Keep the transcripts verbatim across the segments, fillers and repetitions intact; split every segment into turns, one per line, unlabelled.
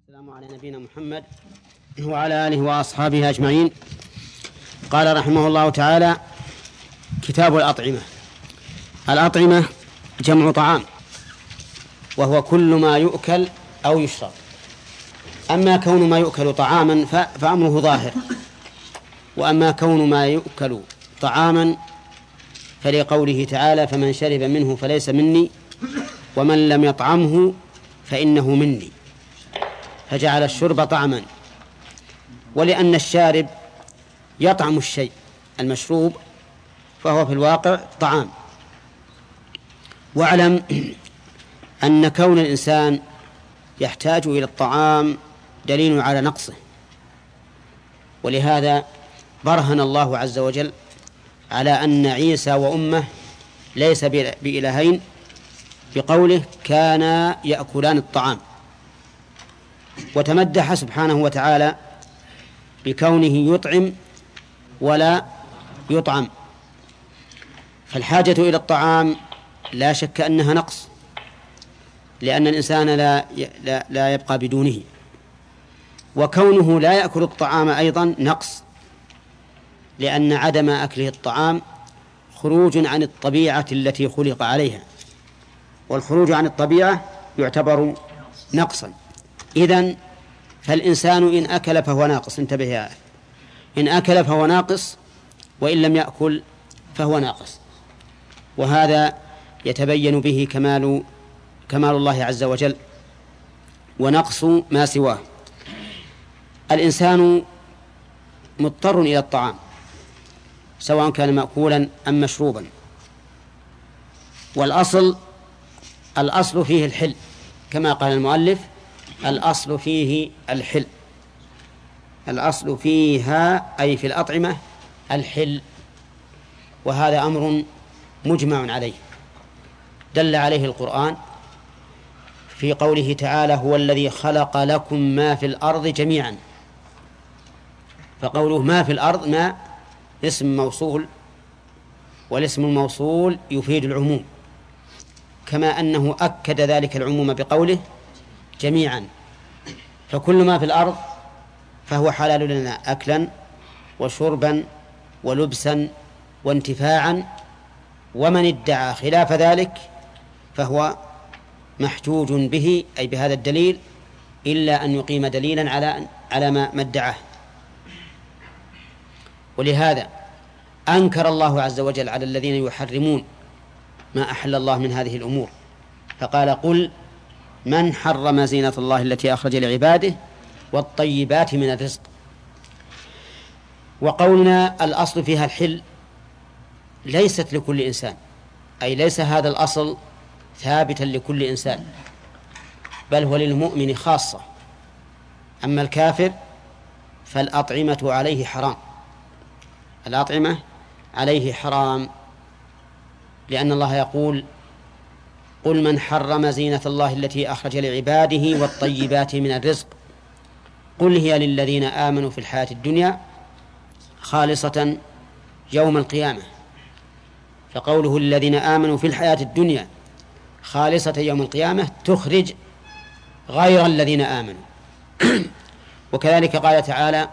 والسلام على نبينا محمد وعلى آله وأصحابه أجمعين. قال رحمه الله تعالى: كتاب الأطعمة. الأطعمة جمع طعام، وهو كل ما يؤكل أو يشرب. أما كون ما يؤكل طعاما فأمره ظاهر، وأما كون ما يؤكل طعاما فلقوله تعالى: فمن شرب منه فليس مني ومن لم يطعمه فإنه مني، فجعل الشرب طعما. ولأن الشارب يطعم الشيء المشروب فهو في الواقع طعام. واعلم أن كون الإنسان يحتاج إلى الطعام دليل على نقصه، ولهذا برهن الله عز وجل على أن عيسى وأمه ليس بإلهين بقوله: كانا يأكلان الطعام. وتمدح سبحانه وتعالى بكونه يطعم ولا يطعم. فالحاجة إلى الطعام لا شك أنها نقص، لأن الإنسان لا لا, لا يبقى بدونه. وكونه لا يأكل الطعام أيضا نقص، لأن عدم أكله الطعام خروج عن الطبيعة التي خلق عليها، والخروج عن الطبيعة يعتبر نقصا. إذن فالإنسان إن أكل فهو ناقص. انتبه يا أخي، إن أكل فهو ناقص، وإن لم يأكل فهو ناقص. وهذا يتبين به كمال كمال الله عز وجل ونقص ما سواه. الإنسان مضطر إلى الطعام، سواء كان مأكولا أم مشروبا. والأصل الأصل فيه الحل، كما قال المؤلف: الأصل فيه الحل. الأصل فيها أي في الأطعمة الحل، وهذا أمر مجمع عليه، دل عليه القرآن في قوله تعالى: هو الذي خلق لكم ما في الأرض جميعا. فقوله ما في الأرض ما اسم موصول، والاسم الموصول يفيد العموم، كما أنه أكد ذلك العموم بقوله جميعا. فكل ما في الأرض فهو حلال لنا أكلا وشربا ولبسا وانتفاعا، ومن ادعى خلاف ذلك فهو محجوج به، أي بهذا الدليل، إلا أن يقيم دليلا على على ما ادعاه. ولهذا أنكر الله عز وجل على الذين يحرمون ما أحل الله من هذه الأمور، فقال: قل من حرم زينة الله التي أخرج لعباده والطيبات من الرزق. وقولنا الأصل فيها الحل ليست لكل إنسان، أي ليس هذا الأصل ثابتا لكل إنسان، بل هو للمؤمن خاصة. أما الكافر فالأطعمة عليه حرام، الأطعمة عليه حرام، لأن الله يقول: قل من حرم زينة الله التي أخرج لعباده والطيبات من الرزق قل هي للذين آمنوا في الحياة الدنيا خالصة يوم القيامة. فقوله الذين آمنوا في الحياة الدنيا خالصة يوم القيامة تخرج غير الذين آمنوا. وكذلك قال تعالى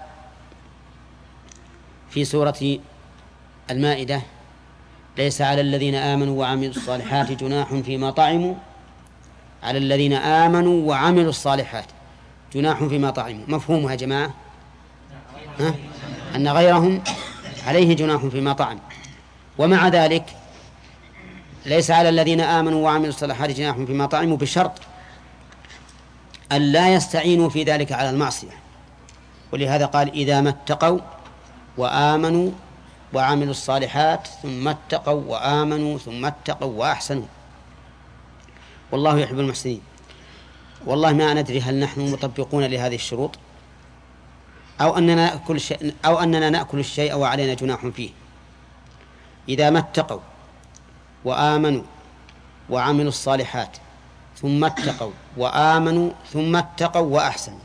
في سورة المائدة: ليس على الذين آمنوا وعملوا الصالحات جناح فيما طعموا. على الذين آمنوا وعملوا الصالحات جناح فيما طعموا. مفهومها يا جماعة؟ ها؟ أن غيرهم عليه جناح فيما طعم. ومع ذلك ليس على الذين آمنوا وعملوا الصالحات جناح فيما طعموا، بشرط أن لا يستعينوا في ذلك على المعصية. ولهذا قال: إذا ما اتقوا وآمنوا وعملوا الصالحات ثم اتقوا وآمنوا ثم اتقوا وأحسنوا والله يحب المحسنين. والله ما ندري هل نحن مطبقون لهذه الشروط، أو أننا نأكل الشيء أو أننا نأكل الشيء وعلينا جناح فيه. إذا ما اتقوا وآمنوا وعملوا الصالحات ثم اتقوا وآمنوا ثم اتقوا وأحسنوا،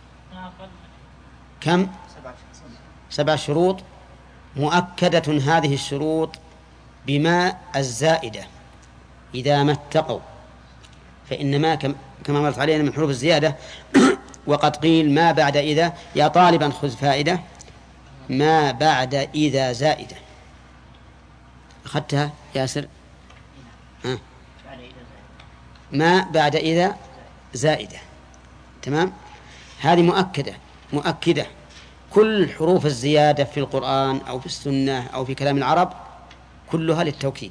كم؟ سبع شروط مؤكدة هذه الشروط بما الزائدة. إذا ما اتقوا، فإنما كما مرت علينا من حروف الزيادة وقد قيل ما بعد إذا، يا طالبا خذ فائدة، ما بعد إذا زائدة. أخذتها ياسر؟ ها. ما بعد إذا زائدة، تمام. هذه مؤكدة مؤكدة كل حروف الزيادة في القرآن أو في السنة أو في كلام العرب كلها للتوكيد.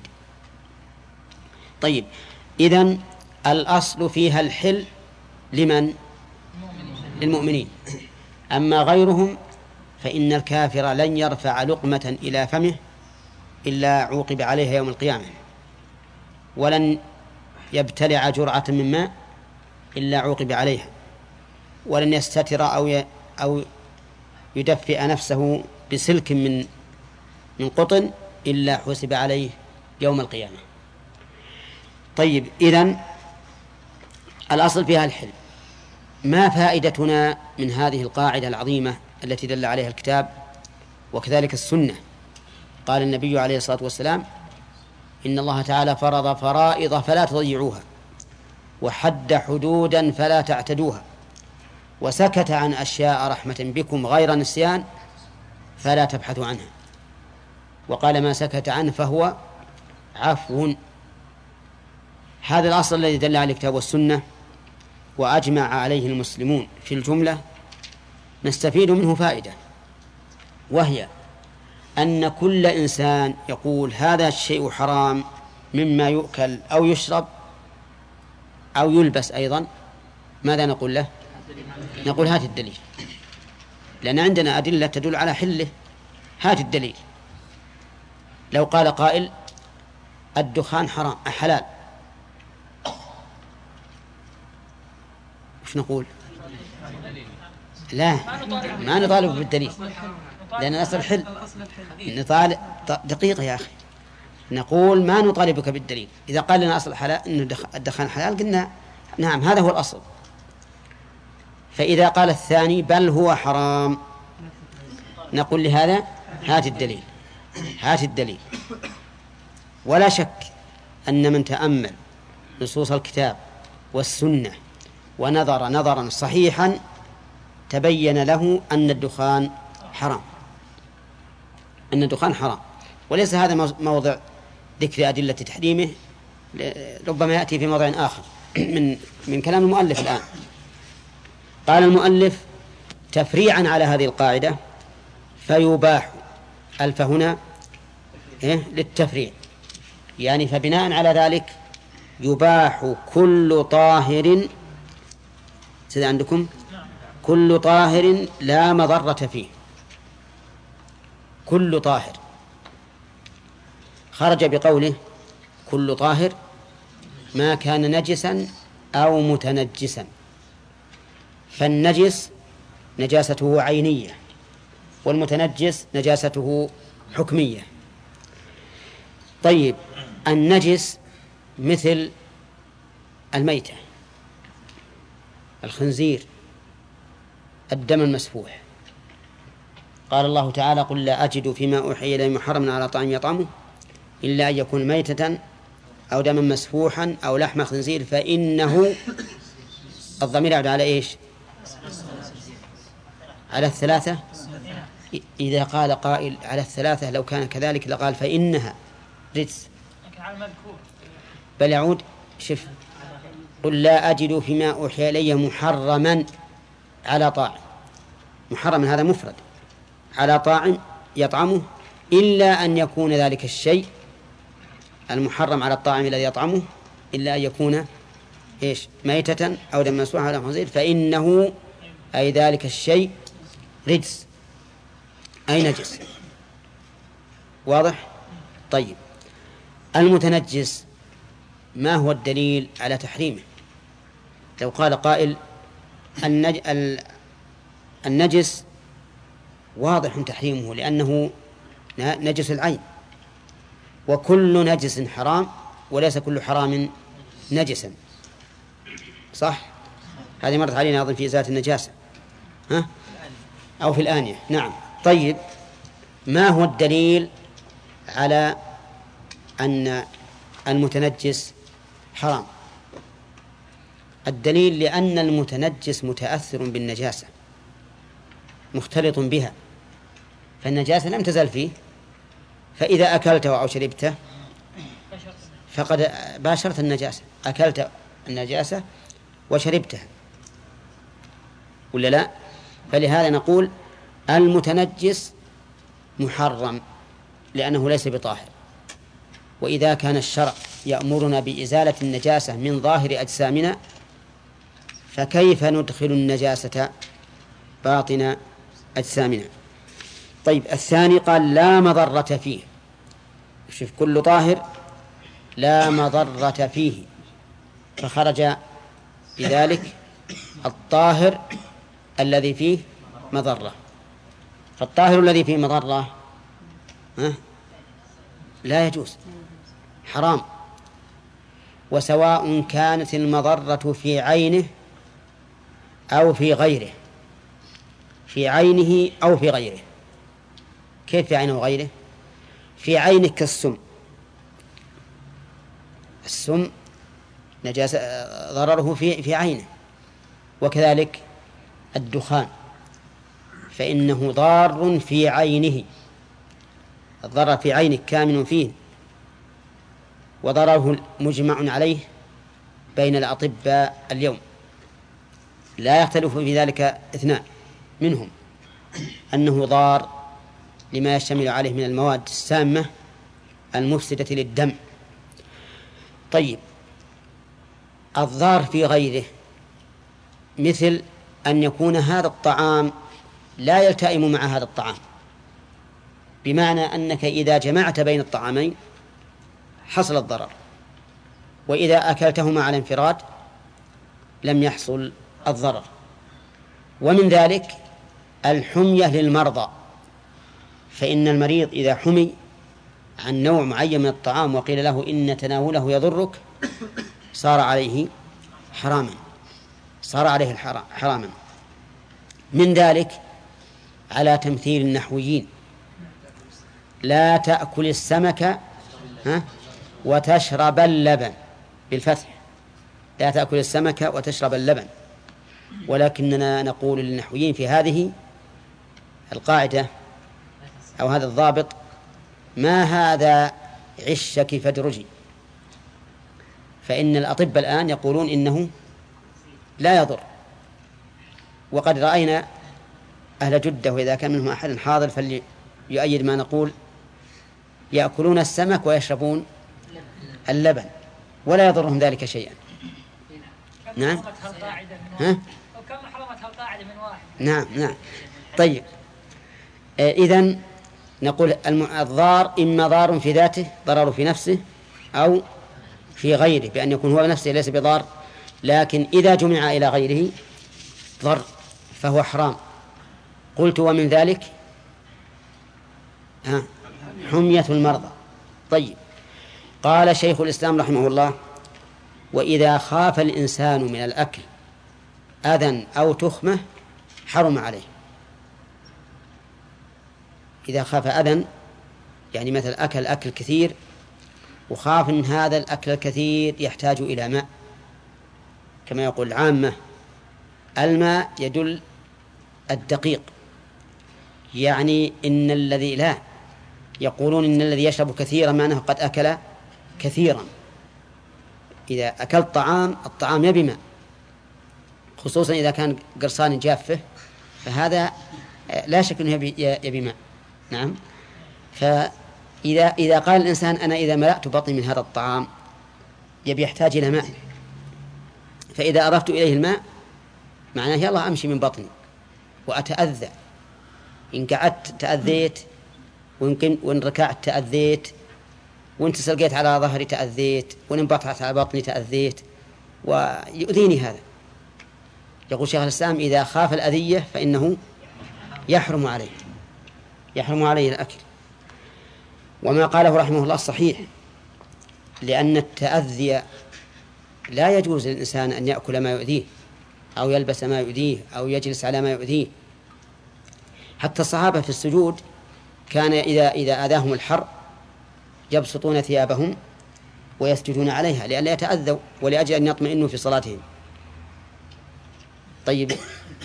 طيب، إذن الأصل فيها الحل لمن؟ للمؤمنين. أما غيرهم فإن الكافر لن يرفع لقمة إلى فمه إلا عوقب عليها يوم القيامة، ولن يبتلع جرعة من ماء إلا عوقب عليها، ولن يستتر أو أو يدفئ نفسه بسلك من من قطن إلا حسب عليه يوم القيامة. طيب، إذن الأصل فيها الحل. ما فائدتنا من هذه القاعدة العظيمة التي دل عليها الكتاب وكذلك السنة؟ قال النبي عليه الصلاة والسلام: إن الله تعالى فرض فرائض فلا تضيعوها، وحد حدودا فلا تعتدوها، وسكت عن أشياء رحمة بكم غير نسيان فلا تبحثوا عنها. وقال: ما سكت عنه فهو عفو. هذا الأصل الذي دل عليه الكتاب والسنة وأجمع عليه المسلمون في الجملة نستفيد منه فائدة، وهي أن كل إنسان يقول هذا الشيء حرام مما يؤكل أو يشرب أو يلبس أيضا، ماذا نقول له؟ نقول: هات الدليل، لأن عندنا أدلة تدل على حله، هات الدليل. لو قال قائل: الدخان حرام حلال، وش نقول؟ لا، ما نطالب بالدليل، لأن الأصل الحل. نطالب دقيقة يا أخي، نقول ما نطالبك بالدليل. إذا قال لنا أصل حلال إنه الدخان حلال قلنا نعم هذا هو الأصل. فإذا قال الثاني بل هو حرام نقول لهذا: هات الدليل، هات الدليل. ولا شك أن من تأمل نصوص الكتاب والسنة ونظر نظرا صحيحا تبين له أن الدخان حرام، أن الدخان حرام. وليس هذا موضع ذكر أدلة تحريمه، ربما يأتي في موضع آخر من من كلام المؤلف الآن. قال المؤلف تفريعا على هذه القاعدة: فيباح. ألف هنا إيه؟ للتفريع، يعني فبناء على ذلك يباح كل طاهر، سيد عندكم كل طاهر لا مضرة فيه. كل طاهر خرج بقوله كل طاهر ما كان نجسا أو متنجسا، فالنجس نجاسته عينية والمتنجس نجاسته حكمية. طيب، النجس مثل الميتة، الخنزير، الدم المسفوح. قال الله تعالى: قل لا أجد فيما أوحي إلي محرما على طعام يطعمه إلا أن يكون ميتة أو دما مسفوحا أو لحم خنزير فإنه. الضمير يعود على إيش؟ على الثلاثة. إذا قال قائل على الثلاثة لو كان كذلك لقال فإنها رجس، بل يعود شف قل لا أجد فيما أوحي إلي محرما على طاعم. محرما هذا مفرد، على طاعم يطعمه إلا أن يكون ذلك الشيء المحرم على الطاعم الذي يطعمه إلا أن يكون إيش؟ ميتة أو دم مسفوحا أو خنزير فإنه أي ذلك الشيء رجس أي نجس. واضح؟ طيب، المتنجس ما هو الدليل على تحريمه؟ لو قال قائل النج... النجس واضح تحريمه لأنه نجس العين، وكل نجس حرام وليس كل حرام نجسا، صح؟ هذه مرت علينا أظن في إزالة النجاسة، ها؟ أو في الآنية، نعم. طيب، ما هو الدليل على أن المتنجس حرام؟ الدليل لأن المتنجس متأثر بالنجاسة مختلط بها، فالنجاسة لم تزل فيه، فإذا أكلته أو شربته فقد باشرت النجاسة، أكلت النجاسة وشربتها ولا لا؟ فلهذا نقول المتنجس محرم لأنه ليس بطاهر. وإذا كان الشرع يأمرنا بإزالة النجاسة من ظاهر أجسامنا فكيف ندخل النجاسة باطن أجسامنا؟ طيب، الثاني قال لا مضرة فيه. شوف، كل طاهر لا مضرة فيه، فخرج بذلك الطاهر الذي فيه مضرة. فالطاهر الذي فيه مضرة لا يجوز، حرام. وسواء كانت المضرة في عينه أو في غيره، في عينه أو في غيره. كيف في عينه وغيره؟ في عينه كالسم، السم نجاسة ضرره في في عينه، وكذلك الدخان فإنه ضار في عينه، الضرر في عينه كامن فيه، وضرره مجمع عليه بين الأطباء اليوم، لا يختلف في ذلك اثنان منهم أنه ضار لما يشتمل عليه من المواد السامة المفسدة للدم. طيب، الضار في غيره مثل أن يكون هذا الطعام لا يلتئم مع هذا الطعام، بمعنى أنك إذا جمعت بين الطعامين حصل الضرر، وإذا أكلتهما على انفراد لم يحصل الضرر. ومن ذلك الحمية للمرضى، فإن المريض إذا حمي عن نوع معين من الطعام وقيل له إن تناوله يضرك صار عليه حراما، صار عليه الحرام حراما. من ذلك على تمثيل النحويين: لا تأكل السمك ها وتشرب اللبن، بالفتح، لا تأكل السمك وتشرب اللبن. ولكننا نقول للنحويين في هذه القاعدة أو هذا الضابط: ما هذا عشك فادرجي. فإن الأطباء الآن يقولون إنه لا يضر، وقد رأينا أهل جدة، وإذا كان منهم أحد حاضر فليؤيد ما نقول، يأكلون السمك ويشربون اللبن ولا يضرهم ذلك شيئا. نعم، ها؟ نعم نعم. طيب، إذن نقول الضار إما ضار في ذاته، ضرر في نفسه، أو في غيره بأن يكون هو نفسه ليس بضار، لكن إذا جمع إلى غيره ضر فهو حرام. قلت ومن ذلك ها حمية المرضى. طيب، قال شيخ الإسلام رحمه الله: وإذا خاف الإنسان من الأكل أذى أو تخمة حرم عليه. إذا خاف أذى يعني مثل أكل أكل كثير وخاف أن هذا الأكل الكثير يحتاج إلى ماء، كما يقول العامة الماء يدل الدقيق، يعني إن الذي لا يقولون إن الذي يشرب كثيرا معناه قد أكل كثيرا. إذا أكلت طعام الطعام يبي ماء، خصوصا إذا كان قرصان جافة، فهذا لا شك أنه يبي, يبي ماء. نعم. فإذا إذا قال الإنسان أنا إذا ملأت بطني من هذا الطعام يبي يحتاج إلى ماء، فإذا أضفت إليه الماء معناه يلا أمشي من بطني وأتأذى، إن قعدت تأذيت، وإن وإن ركعت تأذيت، وإن تسلقيت على ظهري تأذيت، وإن انبطحت على بطني تأذيت، ويؤذيني هذا. يقول شيخ الإسلام: إذا خاف الأذية فإنه يحرم عليه يحرم عليه الأكل. وما قاله رحمه الله صحيح، لأن التأذي لا يجوز للإنسان أن يأكل ما يؤذيه أو يلبس ما يؤذيه أو يجلس على ما يؤذيه. حتى الصحابة في السجود كان إذا إذا أذاهم الحر يبسطون ثيابهم ويسجدون عليها لئلا يتأذوا ولأجل أن يطمئنوا في صلاتهم. طيب،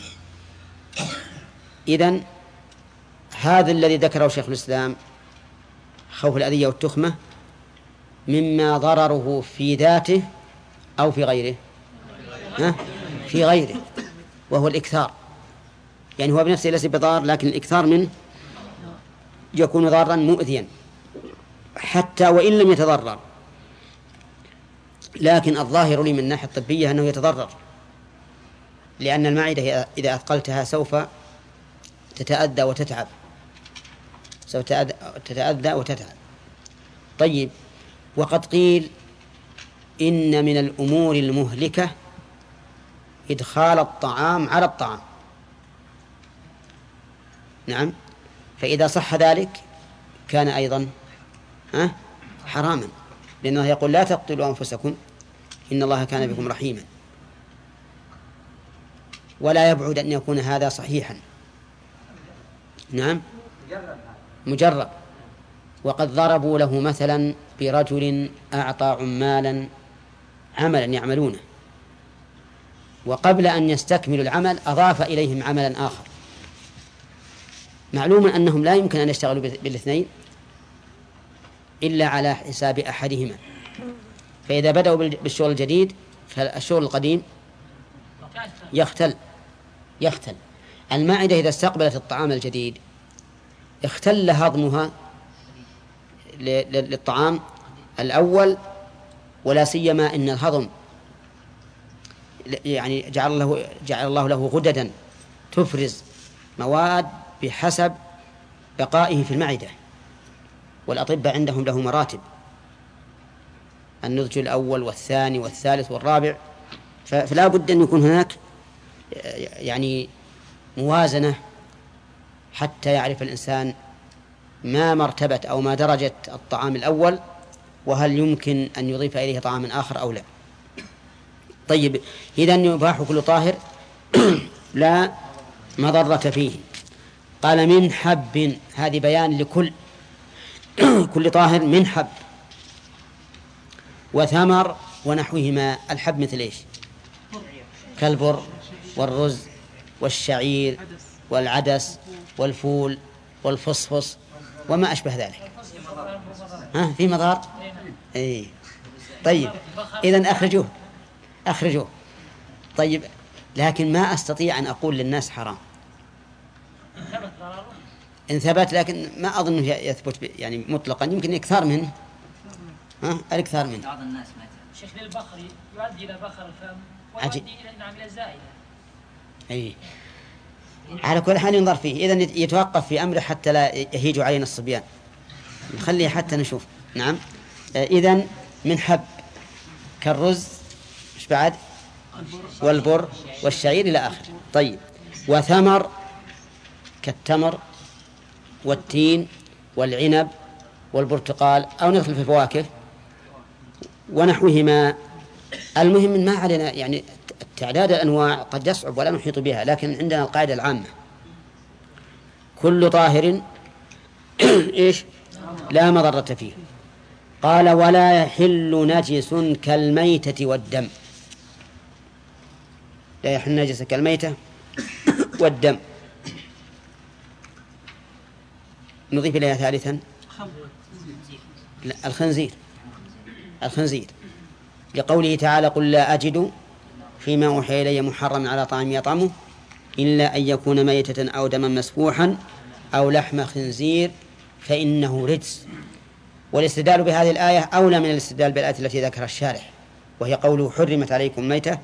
إذن هذا الذي ذكره شيخ الإسلام خوف الأذية والتخمة مما ضرره في ذاته أو في غيره؟ ها؟ في غيره، وهو الإكثار. يعني هو بنفسه ليس بضار، لكن الإكثار منه يكون ضارا مؤذيا حتى وإن لم يتضرر. لكن الظاهر لي من الناحية الطبية أنه يتضرر، لأن المعدة إذا أثقلتها سوف تتأذى وتتعب، سوف تتأذى وتتعب. طيب، وقد قيل إن من الأمور المهلكة إدخال الطعام على الطعام. نعم، فإذا صح ذلك كان أيضا أه؟ حراما، لأنه يقول لا تقتلوا أنفسكم إن الله كان بكم رحيما. ولا يبعد أن يكون هذا صحيحا. نعم، مجرب. وقد ضربوا له مثلا برجل أعطى عمالا عملا يعملونه، وقبل أن يستكملوا العمل أضاف إليهم عملا آخر. معلوم أنهم لا يمكن أن يشتغلوا بالاثنين إلا على حساب أحدهما، فإذا بدأوا بالشغل الجديد فالشغل القديم يختل يختل المعدة إذا استقبلت الطعام الجديد اختل هضمها للطعام الأول، ولا سيما إن الهضم يعني جعل الله جعل الله له غددا تفرز مواد بحسب بقائه في المعدة. والأطباء عندهم له مراتب، النضج الأول والثاني والثالث والرابع، فلا بد أن يكون هناك يعني موازنة حتى يعرف الإنسان ما مرتبة أو ما درجة الطعام الأول، وهل يمكن أن يضيف إليه طعاما آخر أو لا. طيب، إذن يباح كل طاهر لا مضرة فيه. قال من حب، هذه بيان لكل كل طاهر من حب وثمر ونحوهما. الحب مثل إيش؟ كالبر والرز والشعير والعدس والفول والفصفص وما أشبه ذلك. ها، في مضار؟ إيه. طيب، إذن أخرجوه أخرجوه. طيب، لكن ما أستطيع أن أقول للناس حرام إن ثبت، لكن ما أظن يثبت يعني مطلقا، يمكن إكثار منه. ها، الإكثار منه.
بعض الناس مثلا شيخ للبخري يؤدي إلى بخر الفم ويؤدي إلى نعم إلى الزائدة.
أي، على كل حال ينظر فيه. إذن يتوقف في أمره حتى لا يهيج علينا الصبيان، نخليه حتى نشوف. نعم، إذن من حب كالرز إيش بعد؟ والبر والشعير إلى آخر. طيب، وثمر كالتمر والتين والعنب والبرتقال، أو ندخل في الفواكه ونحوهما. المهم ما علينا يعني تعداد الأنواع قد يصعب ولا نحيط بها، لكن عندنا القاعدة العامة كل طاهر إيش لا مضرة فيه. قال ولا يحل نجس كالميتة والدم. لا يحل نجس كالميتة والدم. نضيف إليها ثالثا الخنزير الخنزير لقوله تعالى قل لا أجد فيما أوحي إلي محرم على طعام يطعمه إلا أن يكون ميتة أو دما مسفوحا أو لحم خنزير فإنه رجس. والاستدلال بهذه الآية أولى من الاستدلال بالآية التي ذكرها الشارح، وهي قوله حرمت عليكم ميتة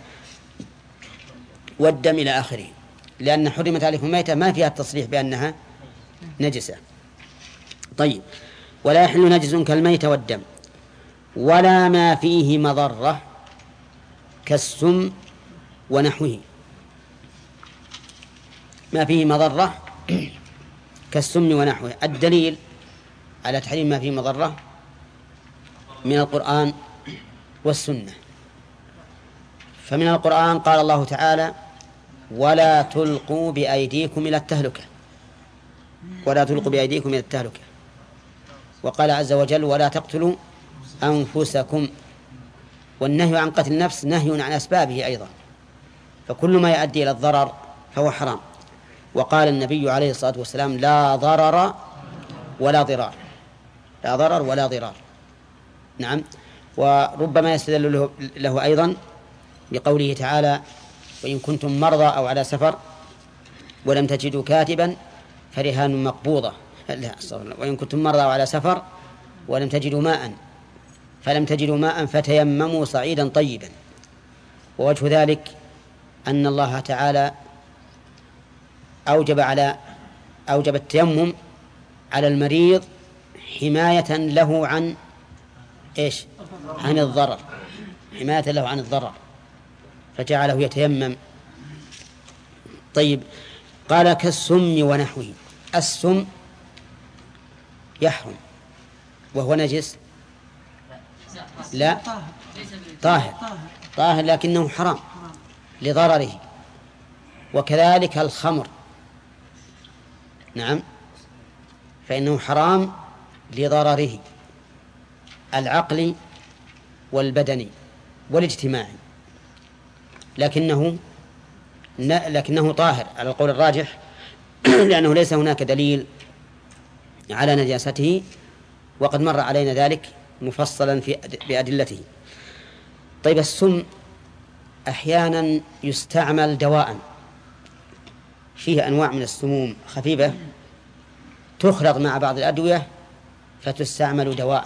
والدم إلى آخره، لأن حرمت عليكم ميتة ما فيها التصريح بأنها نجسة. طيب، ولا يحل نجس كالميتة والدم ولا ما فيه مضرة كالسم ونحوه. ما فيه مضرة كالسم ونحوه. الدليل على تحريم ما فيه مضرة من القرآن والسنة. فمن القرآن قال الله تعالى ولا تلقوا بأيديكم إلى التهلكة ولا تلقوا بأيديكم إلى التهلكة. وقال عز وجل ولا تقتلوا أنفسكم. والنهي عن قتل النفس نهي عن أسبابه أيضا، فكل ما يؤدي إلى الضرر فهو حرام. وقال النبي عليه الصلاة والسلام لا ضرر ولا ضرار، لا ضرر ولا ضرار. نعم. وربما يستدل له, له أيضا بقوله تعالى وإن كنتم مرضى أو على سفر ولم تجدوا كاتبا فرهان مقبوضة، لا وإن كنتم مرضى أو على سفر ولم تجدوا ماء فلم تجدوا ماء فتيمموا صعيدا طيبا. ووجه ذلك أن الله تعالى أوجب على أوجب التيمم على المريض حماية له عن إيش؟ عن الضرر، حماية له عن الضرر، فجعله يتيمم. طيب، قال كالسم ونحوه. السم يحرم وهو نجس؟ لا، طاهر، طاهر لكنه حرام لضرره. وكذلك الخمر، نعم، فإنه حرام لضرره العقلي والبدني والاجتماعي، لكنه لكنه طاهر على القول الراجح لأنه ليس هناك دليل على نجاسته، وقد مر علينا ذلك مفصلا في بأدلته. طيب، السم أحيانا يستعمل دواء، فيه أنواع من السموم خفيفة تخلط مع بعض الأدوية فتستعمل دواء،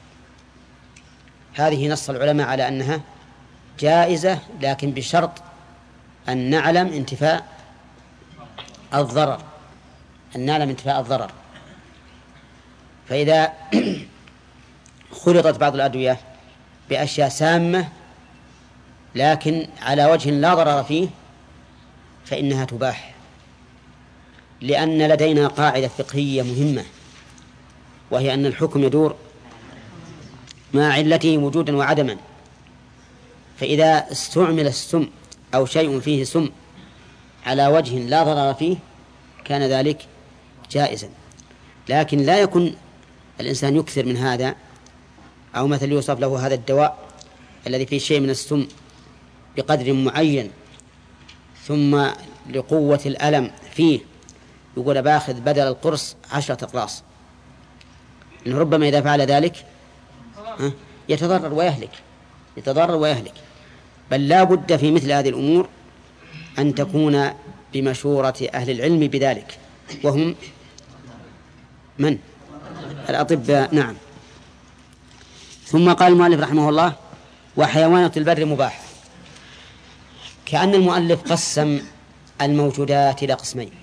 هذه نص العلماء على أنها جائزة، لكن بشرط أن نعلم انتفاء الضرر، أن نعلم انتفاء الضرر. فإذا خلطت بعض الأدوية بأشياء سامة لكن على وجه لا ضرر فيه فإنها تباح، لأن لدينا قاعدة فقهية مهمة، وهي أن الحكم يدور مع علته وجودا وعدما. فإذا استعمل السم أو شيء فيه سم على وجه لا ضرر فيه كان ذلك جائزا، لكن لا يكون الإنسان يكثر من هذا، أو مثل يوصف له هذا الدواء الذي فيه شيء من السم بقدر معين ثم لقوة الألم فيه يقول باخذ بدل القرص عشرة أقراص، إنه ربما إذا فعل ذلك يتضرر ويهلك يتضرر ويهلك بل لا بد في مثل هذه الأمور أن تكون بمشورة أهل العلم بذلك، وهم من؟ الأطباء. نعم. ثم قال المؤلف رحمه الله وحيوانات البر مباح، كأن المؤلف قسم الموجودات إلى قسمين،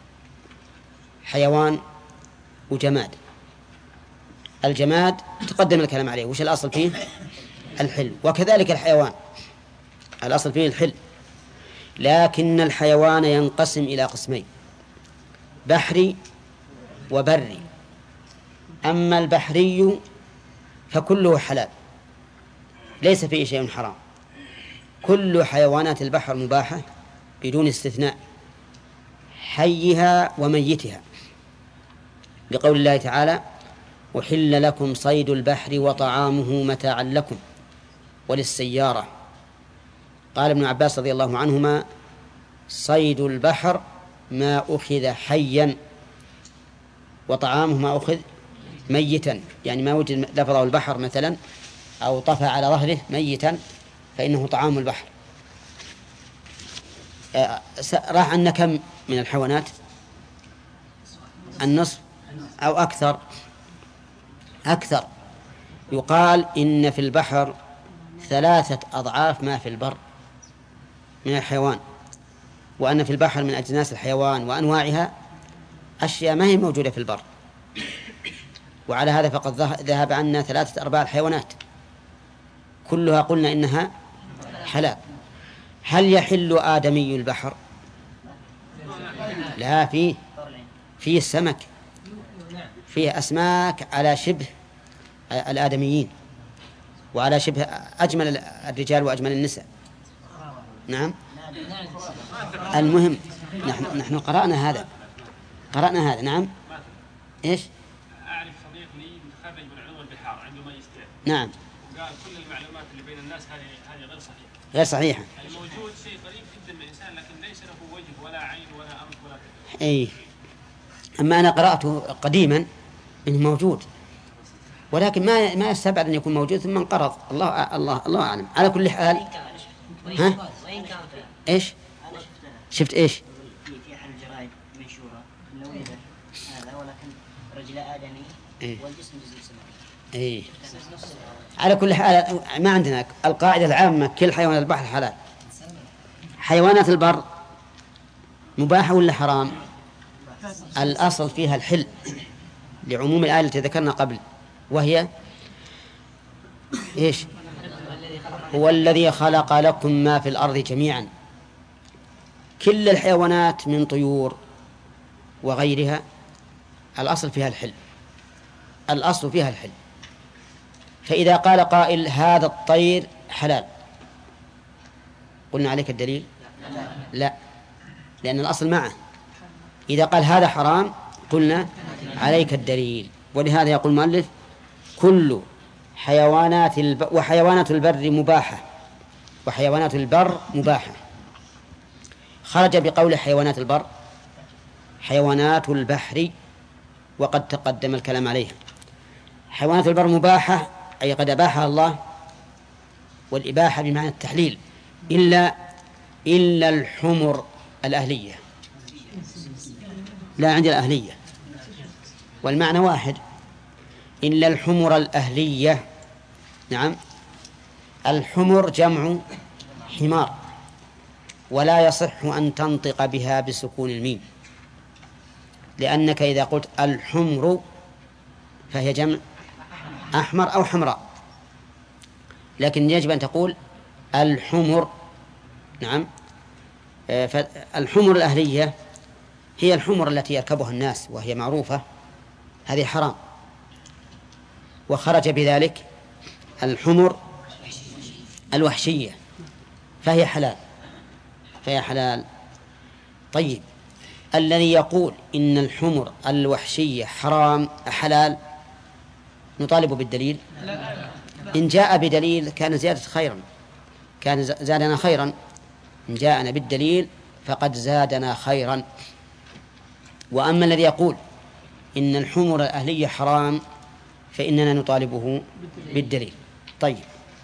حيوان وجماد. الجماد تقدم الكلام عليه، وش الأصل فيه؟ الحل. وكذلك الحيوان الأصل فيه الحل، لكن الحيوان ينقسم إلى قسمين، بحري وبري. أما البحري فكله حلال ليس فيه شيء حرام، كل حيوانات البحر مباحة بدون استثناء، حيها وميتها، لقول الله تعالى أحل لكم صيد البحر وطعامه متاعا لكم وللسيارة. قال ابن عباس رضي الله عنهما صيد البحر ما أخذ حيا وطعامه ما أخذ ميتا، يعني ما وجد لفظه البحر مثلا أو طفى على ظهره ميتا فإنه طعام البحر. راح عنا كم من الحيوانات؟ النصف أو أكثر أكثر يقال إن في البحر ثلاثة أضعاف ما في البر من الحيوان، وأن في البحر من أجناس الحيوان وأنواعها أشياء ما هي موجودة في البر. وعلى هذا فقد ذهب عنا ثلاثة أرباع الحيوانات كلها قلنا إنها حلال. هل يحل آدمي البحر؟ لا، فيه فيه السمك، فيه أسماك على شبه الآدميين وعلى شبه أجمل الرجال وأجمل النساء. نعم. المهم نحن نحن قرأنا هذا قرأنا هذا نعم. إيش؟
أعرف صديق لي متخرج من علوم البحار عنده ماجستير.
نعم.
وقال كل المعلومات اللي بين الناس هذه هذه غير صحيحة.
غير صحيحة.
الموجود شيء قريب مثل الإنسان لكن ليس له وجه ولا عين ولا أنف ولا كذا.
أي. أما أنا قرأته قديما إنه موجود، ولكن ما ما يستبعد أن يكون موجود ثم انقرض. الله الله الله أعلم. على كل حال. ها؟ إيش؟ شفت إيش؟
في في أحد الجرائد منشورة إنه وجد هذا ولكن رجل آدمي
إيه؟
والجسم جزء سماوي.
إيه. على كل حال ما عندنا القاعدة العامة كل حيوانات البحر حلال. حيوانات البر مباحة ولا حرام؟ الأصل فيها الحل لعموم الآية التي ذكرنا قبل، وهي إيش؟ هو الذي خلق لكم ما في الأرض جميعا. كل الحيوانات من طيور وغيرها الأصل فيها الحل، الأصل فيها الحل. فإذا قال قائل هذا الطير حلال، قلنا عليك الدليل؟ لا، لأن الأصل معه. إذا قال هذا حرام قلنا عليك الدليل. ولهذا يقول المؤلف كل حيوانات الب... وحيوانات البر مباحة، وحيوانات البر مباحة. خرج بقول حيوانات البر حيوانات البحر، وقد تقدم الكلام عليها. حيوانات البر مباحة أي قد أباحها الله، والإباحة بمعنى التحليل، إلا إلا الحمر الأهلية، لا عند الأهلية، والمعنى واحد، إلا الحمر الأهلية. نعم، الحمر جمع حمار، ولا يصح أن تنطق بها بسكون الميم، لأنك إذا قلت الحمر فهي جمع أحمر أو حمراء، لكن يجب أن تقول الحمر. نعم، فالحمر الأهلية هي الحمر التي يركبها الناس وهي معروفة، هذه حرام. وخرج بذلك الحمر الوحشية فهي حلال، فهي حلال. طيب، الذي يقول إن الحمر الوحشية حرام حلال نطالب بالدليل. إن جاء بدليل كان زيادة خيرا، كان زادنا خيرا. إن جاءنا بالدليل فقد زادنا خيرا. وأما الذي يقول إن الحمر الأهلية حرام فإننا نطالبه بالدليل. طيب،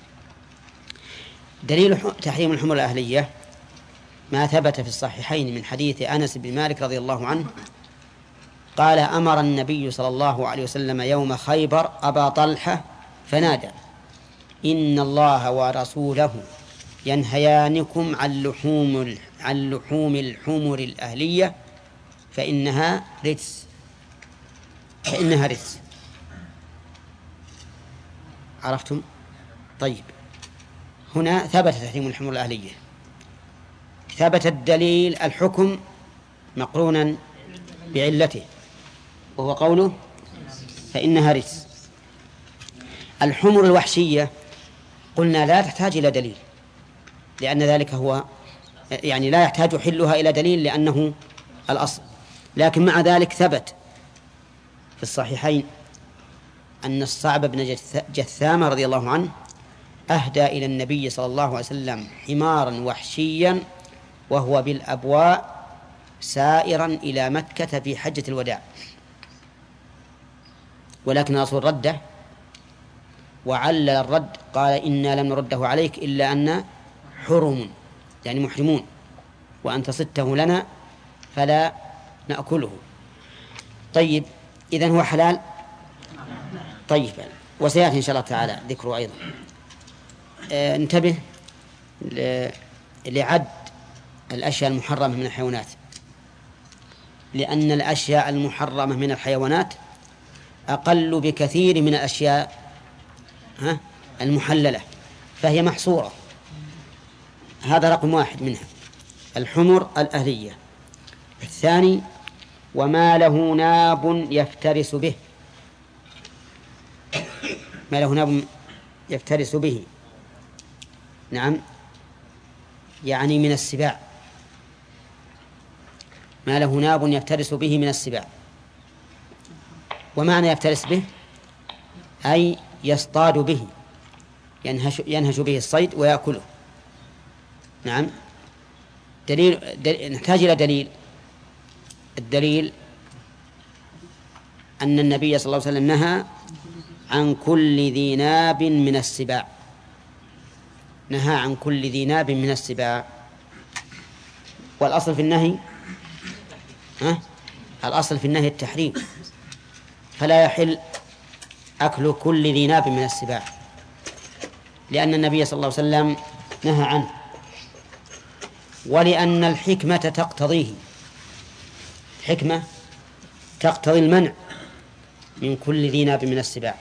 دليل تحريم الحمر الأهلية ما ثبت في الصحيحين من حديث أنس بن مالك رضي الله عنه قال أمر النبي صلى الله عليه وسلم يوم خيبر أبا طلحة فنادى إن الله ورسوله ينهيانكم عن لحوم عن لحوم الحمر الأهلية فإنها رجس، فإنها رجس. عرفتم؟ طيب، هنا ثبت تحريم الحمر الأهلية، ثبت الدليل الحكم مقرونا بعلته وهو قوله فإنها رجس. الحمر الوحشية قلنا لا تحتاج إلى دليل، لأن ذلك هو يعني لا يحتاج حلها إلى دليل لأنه الأصل. لكن مع ذلك ثبت في الصحيحين أن الصعب بن جثامة رضي الله عنه أهدى إلى النبي صلى الله عليه وسلم حمارا وحشيا وهو بالأبواء سائرا إلى مكة في حجة الوداع، ولكن الرسول رده وعلل الرد، قال إنا لم نرده عليك إلا أن حرم يعني محرمون، وأنت صدته لنا فلا نأكله. طيب، إذن هو حلال. طيب، وسيأتي إن شاء الله تعالى ذكره أيضا. آه انتبه لعد الأشياء المحرمة من الحيوانات، لأن الأشياء المحرمة من الحيوانات أقل بكثير من الأشياء ها المحللة، فهي محصورة. هذا رقم واحد منها الحمر الأهلية. الثاني وما له ناب يفترس به، ما له ناب يفترس به، نعم، يعني من السباع، ما له ناب يفترس به من السباع. ومعنى يفترس به أي يصطاد به، ينهش, ينهش به الصيد ويأكله. نعم، دليل, دليل نحتاج إلى دليل. الدليل أن النبي صلى الله عليه وسلم نهى عن كل ذي ناب من السباع، نهى عن كل ذي ناب من السباع. والأصل في النهي ها؟ الأصل في النهي التحريم، فلا يحل أكل كل ذي ناب من السباع، لأن النبي صلى الله عليه وسلم نهى عنه، ولأن الحكمة تقتضيه، حكمة تقتضي المنع من كل ذي ناب من السباع،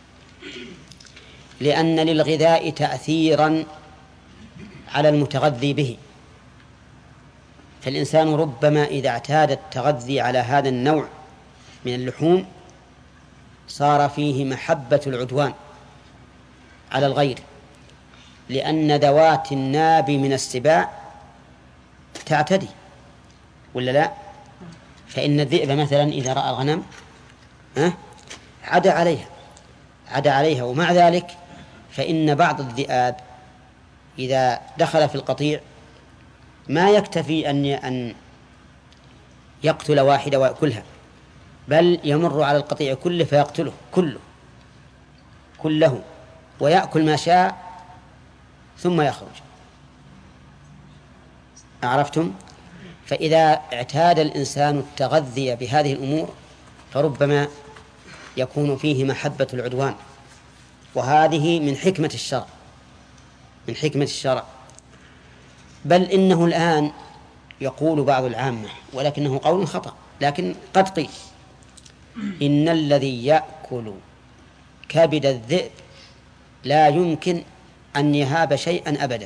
لأن للغذاء تأثيرا على المتغذي به. فالإنسان ربما إذا اعتاد التغذي على هذا النوع من اللحوم صار فيه محبة العدوان على الغير، لأن ذوات الناب من السباع تعتدي ولا لا؟ فإن الذئب مثلا إذا رأى الغنم أه؟ عدا عليها عدا عليها ومع ذلك فإن بعض الذئاب إذا دخل في القطيع ما يكتفي أن أن يقتل واحدة ويأكلها، بل يمر على القطيع كله فيقتله كله كله ويأكل ما شاء ثم يخرج. أعرفتم؟ فإذا اعتاد الإنسان التغذي بهذه الأمور فربما يكون فيه محبة العدوان، وهذه من حكمة الشرع، من حكمة الشرع. بل إنه الآن يقول بعض العامة، ولكنه قول خطأ، لكن قد قيل إن الذي يأكل كبد الذئب لا يمكن أن يهاب شيئا أبدا.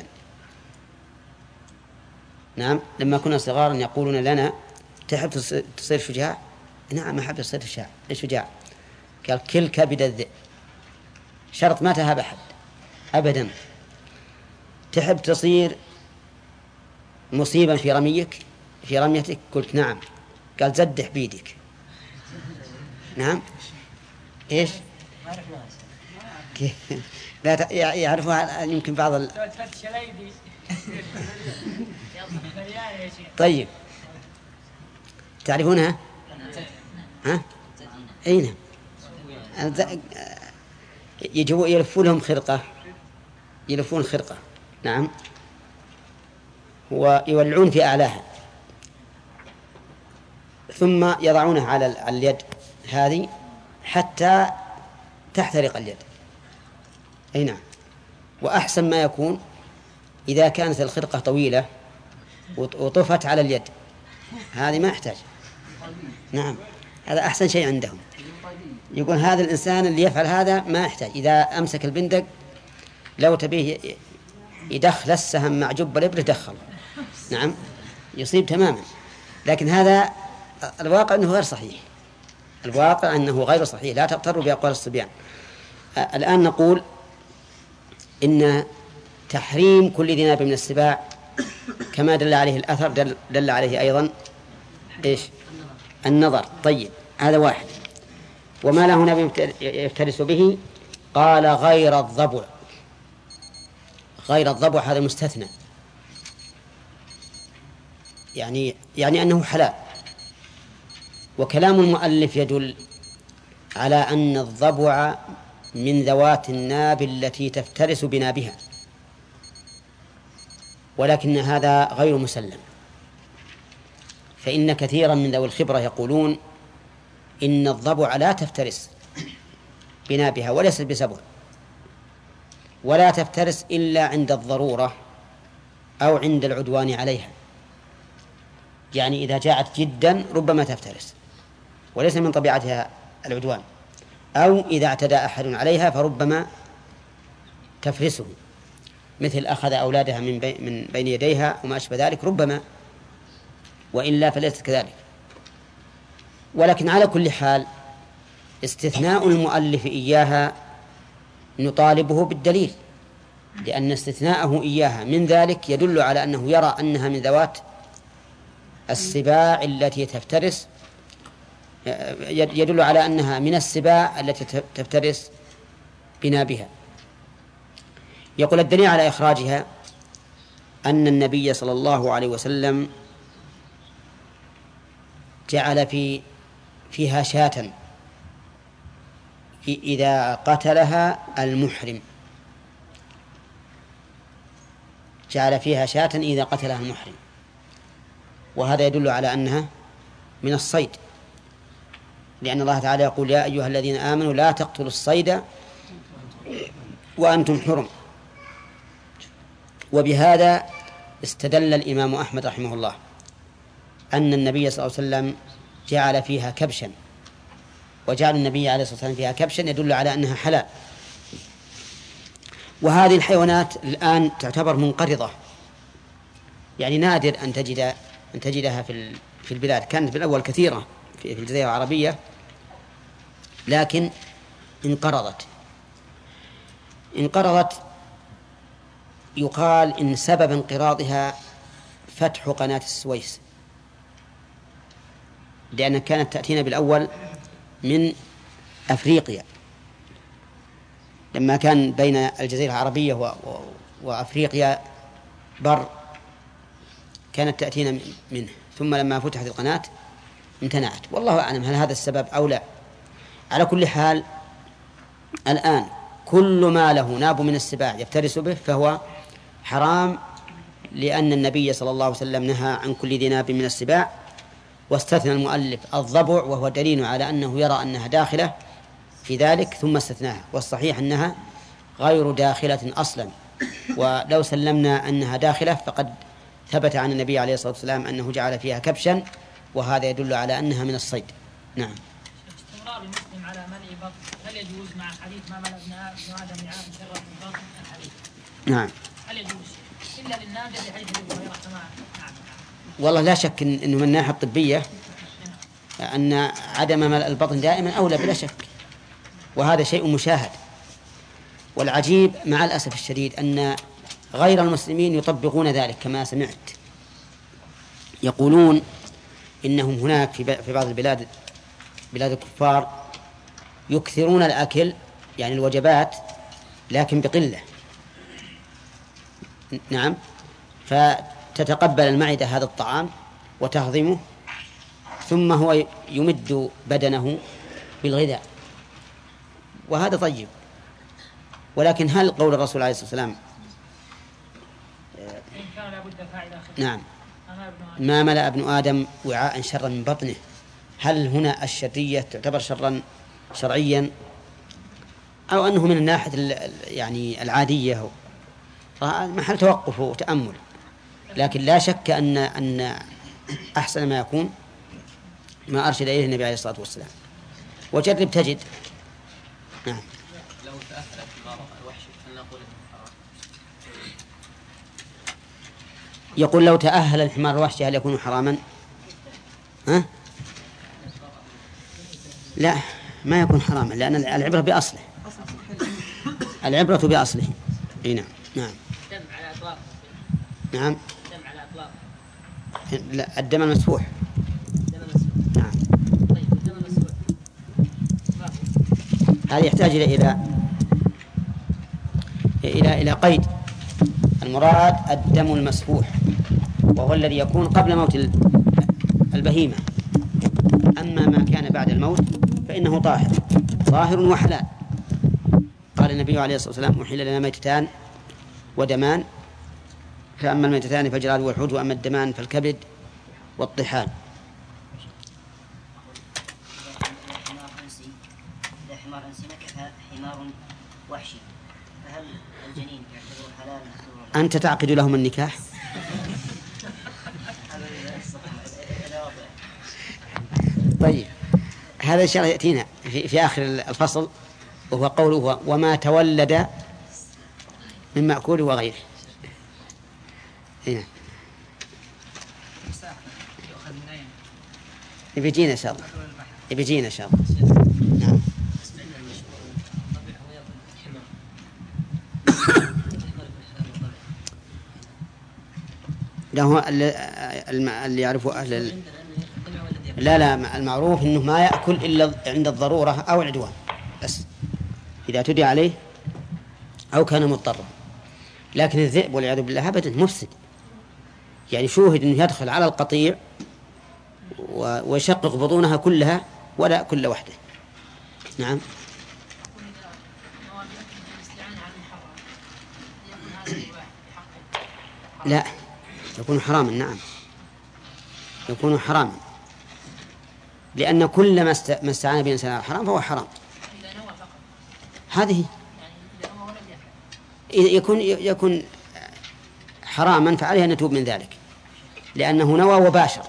نعم، لما كنا صغارا يقولون لنا تحب تصير شجاع؟ نعم أحب تصير شجاع. شجاع قال كل كبد الذئب، شرط ما تهاب أحد أبدا. تحب تصير مصيبا في رميك في رميتك؟ قلت نعم. قال زدح بيدك. نعم إيش لا يعرفها يمكن بعض ال... طيب تعرفونها ها؟ أين يجوا يلفون لهم خرقة، يلفون خرقة نعم ويولعون في أعلاها ثم يضعونها على اليد هذه حتى تحترق اليد. أي نعم. وأحسن ما يكون إذا كانت الخرقة طويلة وطفت على اليد، هذه ما يحتاج. نعم هذا أحسن شيء عندهم. يقول هذا الإنسان اللي يفعل هذا ما يحتاج، إذا أمسك البندق لو تبيه يدخل السهم مع جب الإبرة دخل نعم يصيب تماما. لكن هذا الواقع أنه غير صحيح، الواقع أنه غير صحيح، لا تغتروا بأقوال الصبيان. الآن نقول إن تحريم كل ذي ناب من السباع كما دل عليه الأثر دل, دل عليه أيضا إيش؟ النظر. طيب هذا واحد. وما له ناب يفترس به قال غير الضبع. غير الضبع هذا مستثنى، يعني يعني أنه حلال. وكلام المؤلف يدل على أن الضبع من ذوات الناب التي تفترس بنابها، ولكن هذا غير مسلم. فإن كثيرا من ذوي الخبرة يقولون إن الضبع لا تفترس بنابها وليست بسبع، ولا تفترس إلا عند الضرورة أو عند العدوان عليها. يعني إذا جاءت جدا ربما تفترس وليس من طبيعتها العدوان، أو إذا اعتدى أحد عليها فربما تفرسه، مثل أخذ أولادها من بين, من بين يديها وما أشبه ذلك ربما، وإلا فليست كذلك. ولكن على كل حال استثناء المؤلف إياها نطالبه بالدليل، لأن استثناءه إياها من ذلك يدل على أنه يرى أنها من ذوات السباع التي تفترس، يدل على أنها من السباع التي تفترس بنابها. يقول الدليل على إخراجها أن النبي صلى الله عليه وسلم جعل في فيها شاة إذا قتلها المحرم، جعل فيها شاة إذا قتلها المحرم، وهذا يدل على أنها من الصيد، لأن الله تعالى يقول يا أيها الذين آمنوا لا تقتلوا الصيد وأنتم حرم. وبهذا استدل الإمام أحمد رحمه الله أن النبي صلى الله عليه وسلم جعل فيها كبشا، وجعل النبي عليه الصلاة والسلام فيها كبشا يدل على أنها حلال. وهذه الحيوانات الآن تعتبر منقرضة، يعني نادر أن تجد أن تجدها في في البلاد. كانت في الأول كثيرة في الجزيرة العربية، لكن انقرضت انقرضت يقال إن سبب انقراضها فتح قناة السويس، لأنها كانت تأتينا بالأول من أفريقيا، لما كان بين الجزيرة العربية و... و... وأفريقيا بر كانت تأتينا منه، ثم لما فتحت القناة امتنعت. والله أعلم هل هذا السبب أو لا. على كل حال الآن كل ما له ناب من السباع يفترس به فهو حرام، لأن النبي صلى الله عليه وسلم نهى عن كل ذي ناب من السباع، واستثنى المؤلف الضبع وهو دليل على أنه يرى أنها داخلة في ذلك ثم استثناها، والصحيح أنها غير داخلة أصلا. ولو سلمنا أنها داخلة فقد ثبت عن النبي عليه الصلاة والسلام أنه جعل فيها كبشا، وهذا يدل على أنها من الصيد. نعم.
استمرار المسلم على ملء بطن هل يجوز مع حديث ما ملأ ابن آدم وعاء شرا من بطن الحديث؟
نعم.
هل يجوز إلا للنادر بحيث أبي هريرة كما نعم.
والله لا شك إن إنه من الناحية الطبية أن عدم ملء البطن دائما أولى بلا شك، وهذا شيء مشاهد. والعجيب مع الأسف الشديد أن غير المسلمين يطبقون ذلك، كما سمعت يقولون إنهم هناك في بعض البلاد بلاد الكفار يكثرون الأكل يعني الوجبات لكن بقلة. نعم. فتتقبل المعدة هذا الطعام وتهضمه، ثم هو يمد بدنه بالغذاء، وهذا طيب. ولكن هل قول الرسول عليه الصلاة والسلام نعم ما ملأ ابن آدم وعاء شرا من بطنه، هل هنا الشرية تعتبر شرا شرعيا أو أنه من الناحية يعني العادية؟ محل توقف وتأمل، لكن لا شك أن أن أحسن ما يكون ما أرشد إليه النبي عليه الصلاة والسلام. وجرب تجد. نعم.
لو تأثر الحمار الوحشي هل نقول
يقول لو تأهل الحمار الوحشي هل يكون حراما؟ ها؟ لا، ما يكون حراما، لأن العبرة بأصله. العبرة بأصله. اي نعم. نعم.
دم على أطلاق.
نعم.
دم على أطلاق.
لا، الدم المسفوح.
دم المسفوح.
نعم.
طيب الدم المسفوح.
هذا يحتاج إلى إلى إلى إلى قيد. المراد الدم المسفوح، وهو الذي يكون قبل موت البهيمة. أما ما كان بعد الموت فإنه طاهر طاهر وحلال. قال النبي عليه الصلاة والسلام أحل لنا ميتتان ودمان، فأما الميتتان فالجراد والحوت، وأما الدمان فالكبد والطحال.
إذا حمار أنسي نكث حمار وحشي فهل الجنين يعتبر حلال؟
أنت تعقد لهم النكاح؟ طيب، هذا إن شاء الله يأتينا في, في آخر الفصل، وهو قوله وما تولد من مأكول وغيره. هنا يبيجينا إن شاء الله، يبيجينا إن شاء الله. نعم. ده هو اللي يعرفه أهل ال... لا لا المعروف إنه ما يأكل إلا عند الضرورة أو العدوان بس، إذا تدعي عليه أو كان مضطرا. لكن الذئب والعياذ بالله أبدا مفسد، يعني شوهد أنه يدخل على القطيع ويشقق بطونها كلها ولا كل واحدة. نعم. لا، يكون حراما. نعم، يكون حراما، لأن كل ما استعان به الإنسان على الحرام فهو حرام. هذه يكون يكون حراما، فعليه أن نتوب من ذلك، لأنه نوى وباشر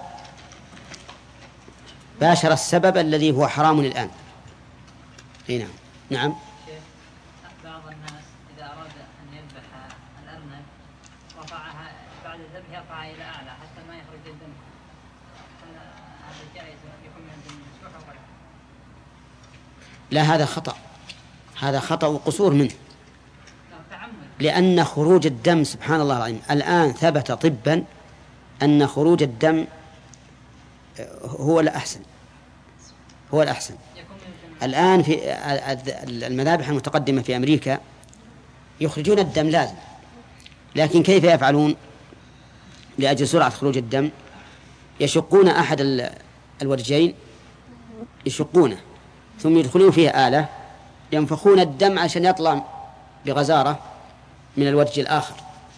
باشر السبب الذي هو حرام الآن. نعم. نعم.
بعض الناس إذا أراد أن يذبح الأرنب رفعها بعد الذبح يرفعها إلى أعلى حتى ما يخرج الدم، هذا جائز يكون من الدم مسفوح ولا
لا؟ هذا خطأ، هذا خطأ وقصور منه، لأن خروج الدم سبحان الله العظيم الآن ثبت طبا أن خروج الدم هو الأحسن، هو الأحسن. الآن في المذابح المتقدمة في أمريكا يخرجون الدم لازم، لكن كيف يفعلون لأجل سرعة خروج الدم؟ يشقون أحد الورجين، يشقونه ثم يدخلون فيه آلة ينفخون الدم عشان يطلع بغزارة من الورج الآخر.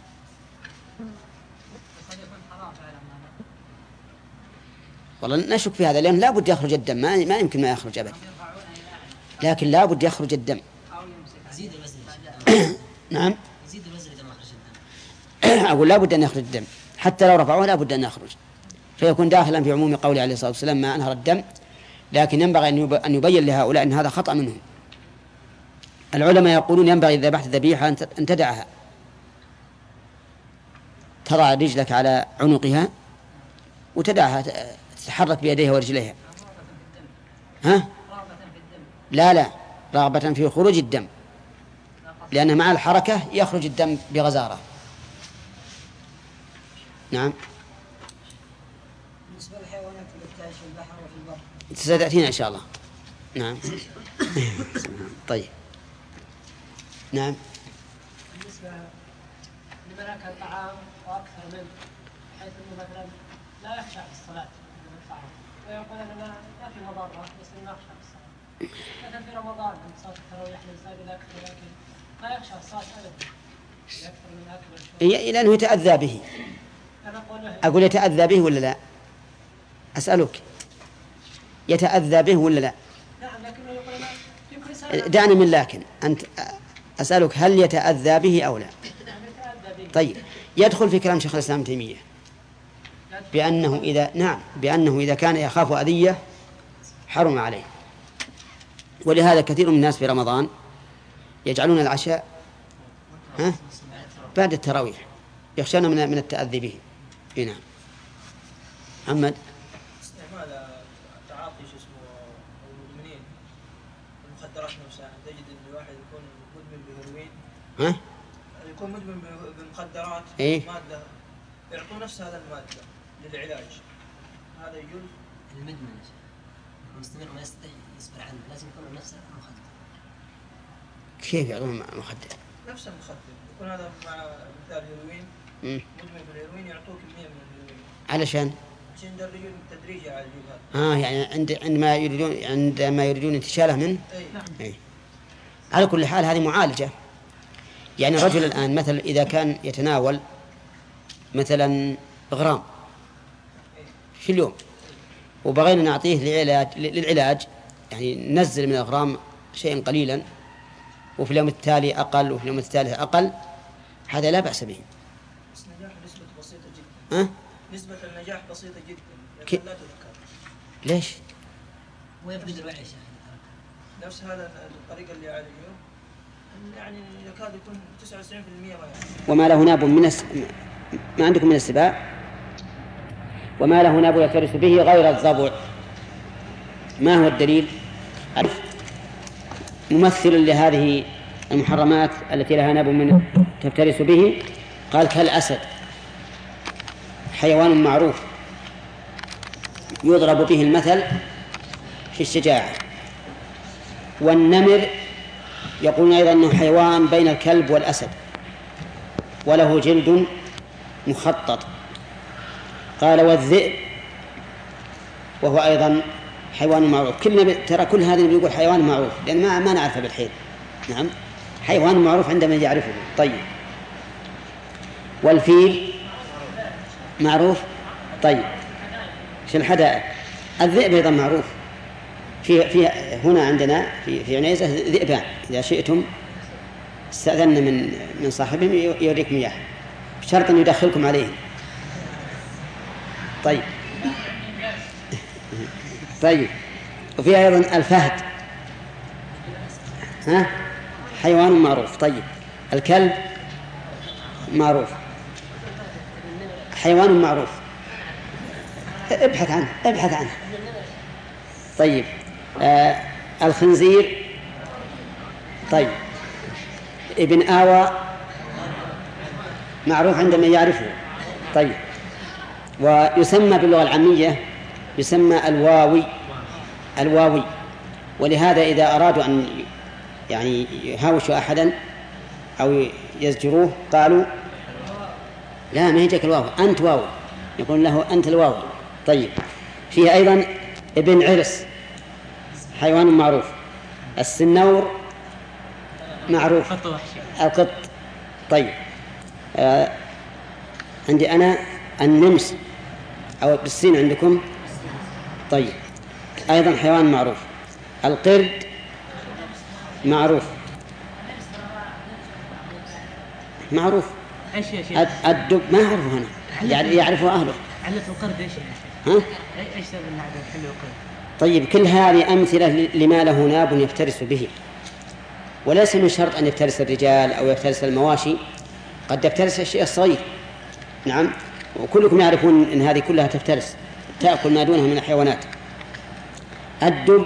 والله نشك في هذا، لأن لا بد يخرج الدم، ما ما يمكن ما يخرج أبدا، لكن لا بد يخرج الدم. نعم.
يزيد الوزن إذا ما خرج الدم.
أقول لا بد أن يخرج الدم، حتى لو رفعوه لا بد أن يخرج، فيكون داخلا في عموم قوله عليه الصلاة والسلام ما أنهر الدم. لكن ينبغي أن يبين لهؤلاء أن هذا خطأ منهم. العلماء يقولون ينبغي إذا ذبحت ذبيحة أن تدعها، تضع رجلك على عنقها وتدعها تتحرك بيديها ورجليها. ها؟ لا لا، رغبة في خروج الدم، لأن مع الحركة يخرج الدم بغزارة. نعم.
بالنسبة للحيوانات التي تعيش في البحر وفي البر
ستأتينا إن شاء الله. نعم. طيب. نعم.
بالنسبة لمن أكل طعام وأكثر منه، حيث أنه مثلا لا يخشى في الصلاة ويقول أنا ما ما في مضرة بس ما أخشى في الصلاة. مثلا في رمضان عند صلاة التراويح الإنسان إذا أكثر الأكل ما يخشى الصلاة أبدا، يكثر من الأكل والشرب.
لأنه يتأذى به. أقول يتأذى به ولا لا؟ أسألك يتأذى به ولا لا؟
نعم، لكنه يقول أنا يمكن سأل.
دعني من لكن أنت أسألك هل يتأذى به أو لا؟ طيب، يدخل في كلام شيخ الإسلام ابن تيمية بأنه إذا نعم بأنه إذا كان يخاف أذية حرم عليه. ولهذا كثير من الناس في رمضان يجعلون العشاء ها بعد التراويح، يخشون من من التأذي به. نعم. محمد.
استعمال تعاطي شو اسمه المدمنين المخدرات نفسها، تجد ان الواحد يكون مدمن بهيروين،
ها؟
يكون مدمن بالمخدرات.
إيه؟
مادة يعطون نفس هذا المادة للعلاج، هذا يجوز؟
المدمن المستمر ما يستطيع يصبر عنه، لازم يكون نفسه مخدر.
كيف يعطون مخدر؟
نفس المخدر يكون هذا مع مثال هيروين، مدمن بالهيروين يعطوه كمية من الهيروين
علشان
عشان يدرجون تدريجي على الجهاد.
اه يعني عند عندما يريدون عندما يريدون انتشاله منه.
أي.
أي. على كل حال هذه معالجة. يعني الرجل الآن مثلا إذا كان يتناول مثلا غرام في اليوم وبغينا نعطيه للعلاج للعلاج يعني ننزل من الغرام شيئا قليلا وفي اليوم التالي أقل وفي اليوم الثالث أقل، هذا لا بأس به.
بس نجاح نسبة بسيطة جدا.
أه؟
نسبة النجاح بسيطة جدا،
كي...
لكن لا تذكر.
ليش؟
ويفقد الوعي يا شيخ.
نفس هذا الطريقة اللي يعالجوه يعني يكاد يكون تسعة وتسعين بالمئة ما يعني.
وما له ناب من الس... ما عندكم من السباع؟ وما له ناب يفترس به غير الضبع. ما هو الدليل؟ ممثل لهذه المحرمات التي لها ناب من تفترس به قال كالأسد، حيوان معروف يضرب به المثل في الشجاعة. والنمر يقولون أيضا أنه حيوان بين الكلب والأسد وله جلد مخطط قال والذئب وهو أيضا حيوان معروف. كلنا ترى كل هذا بيقول حيوان معروف لأن ما ما نعرفه بالحيل. نعم حيوان معروف عندما يعرفه. طيب والفيل معروف. طيب في الحدائق الذئب أيضا معروف. في في هنا عندنا في في عنيزة ذئبان إذا شئتم استأذنا من من صاحبهم يوريكم إياه بشرط أن يدخلكم عليهم. طيب طيب وفي أيضا الفهد ها حيوان معروف. طيب الكلب معروف حيوان معروف. ابحث عنه ابحث عنه. طيب آه الخنزير. طيب ابن آوى معروف عندما يعرفه. طيب ويسمى باللغة العامية يسمى الواوي الواوي ولهذا إذا أرادوا أن يعني يهاوشوا أحدا أو يزجروه قالوا لا ما يجيك الواو أنت واو يقول له أنت الواو. طيب فيه أيضا ابن عرس حيوان معروف. السنور معروف القط. طيب آه عندي أنا النمس أو بالسين عندكم. طيب أيضا حيوان معروف. القرد معروف معروف. الدب ما أعرفه هنا يعني يعرفه أهله.
علة القرد إيش
ها؟
إيش سبب النعدة الحلو القرد؟
طيب كل هذه أمثلة لما له ناب يفترس به وليس من شرط أن يفترس الرجال أو يفترس المواشي قد يفترس الشيء الصغير. نعم وكلكم يعرفون أن هذه كلها تفترس تأكل ما دونها من الحيوانات. الدب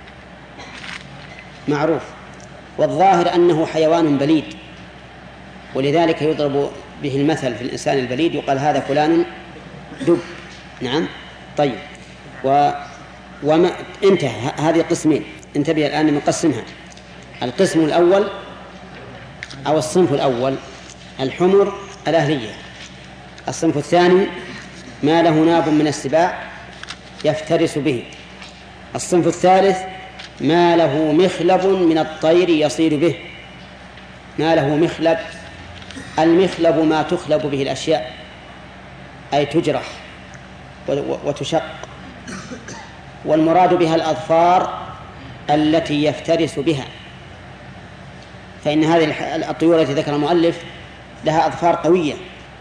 معروف والظاهر أنه حيوان بليد ولذلك يضرب به المثل في الإنسان البليد يقال هذا فلان دب. نعم طيب و وما انتهى هذه قسمين. انتبه الآن نقسمها. القسم الأول أو الصنف الأول الحمر الأهلية. الصنف الثاني ما له ناب من السباع يفترس به. الصنف الثالث ما له مخلب من الطير يصيد به. ما له مخلب المخلب ما تخلب به الأشياء أي تجرح وتشق والمراد بها الأظفار التي يفترس بها فإن هذه الطيور التي ذكر المؤلف لها أظفار قوية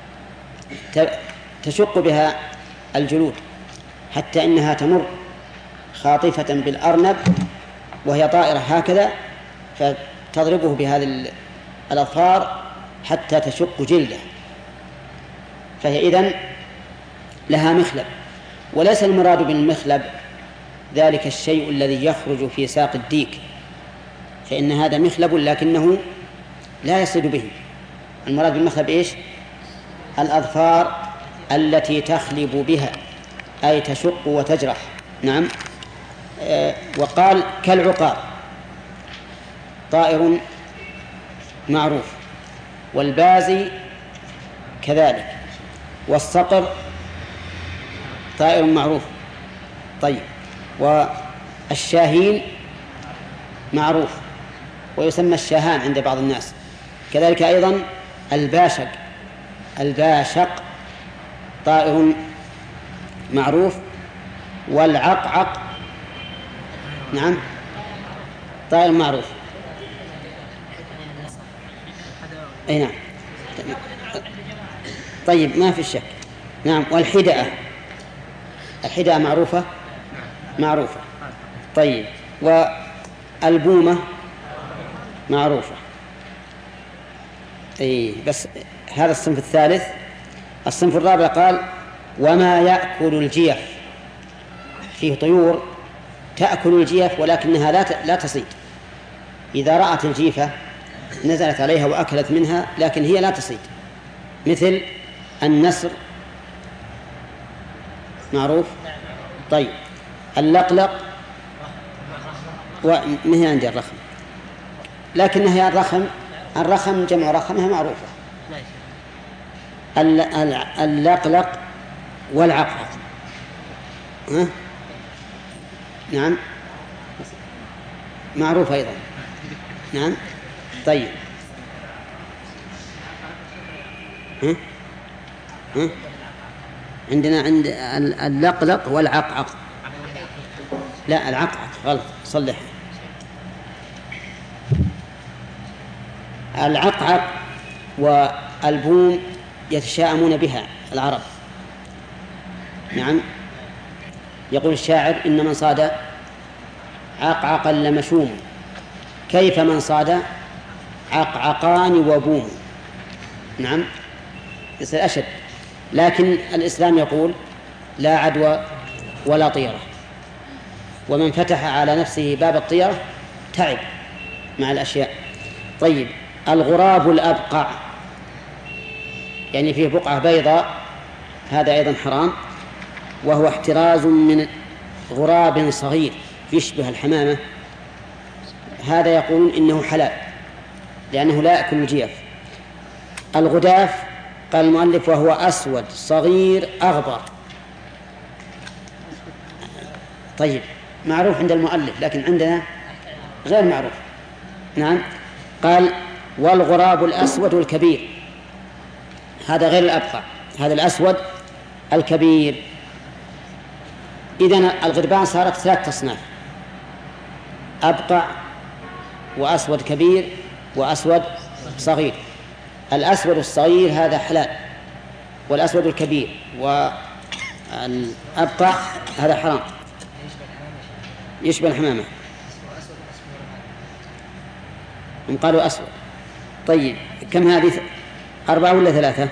تشق بها الجلود حتى إنها تمر خاطفة بالأرنب وهي طائرة هكذا فتضربه بهذه الأظفار حتى تشق جلده. فهي إذن لها مخلب وليس المراد بالمخلب ذلك الشيء الذي يخرج في ساق الديك فإن هذا مخلب لكنه لا يصيد به. المراد بالمخلب إيش؟ الأظفار التي تخلب بها أي تشق وتجرح. نعم آه وقال كالعقار طائر معروف والبازي كذلك والصقر طائر معروف. طيب والشاهين معروف ويسمى الشاهان عند بعض الناس. كذلك أيضا الباشق الباشق طائر معروف. والعقعق نعم طائر معروف. أي نعم طيب ما في شك. نعم والحدأة الحدأة معروفة معروفة. طيب والبومة معروفة. أي بس هذا الصنف الثالث. الصنف الرابع قال وما يأكل الجيف. فيه طيور تأكل الجيف ولكنها لا لا تصيد. إذا رأت الجيفة نزلت عليها وأكلت منها لكن هي لا تصيد مثل النسر معروف. طيب اللقلق ومهي عندي الرخم لكنها هي الرخم الرخم جمع رخمها معروفة. اللقلق والعقعق. ها؟ نعم معروف أيضا. نعم طيب. ها؟ ها؟ عندنا عند اللقلق والعقعق. لا العقعق غلط صلح. العقعق والبوم يتشاءمون بها العرب. نعم يقول الشاعر إن من صاد عقعقا لمشوم كيف من صاد عقعقان وبوم. نعم يصير أشد. لكن الإسلام يقول لا عدوى ولا طيرة، ومن فتح على نفسه باب الطيرة تعب مع الأشياء. طيب الغراب الأبقع يعني فيه بقعة بيضاء، هذا أيضا حرام، وهو احتراز من غراب صغير يشبه الحمامة، هذا يقولون إنه حلال لأنه لا يأكل الجيف. الغداف قال المؤلف وهو أسود صغير أغبر. طيب معروف عند المؤلف لكن عندنا غير معروف. نعم قال والغراب الأسود الكبير، هذا غير الأبقع، هذا الأسود الكبير. إذن الغربان صارت ثلاث تصنيف: أبقع وأسود كبير وأسود صغير. الأسود الصغير هذا حلال، والأسود الكبير والأبقع هذا حرام يشبه الحمامة. هم قالوا أسود. طيب كم هذه؟ أربعة ولا ثلاثة؟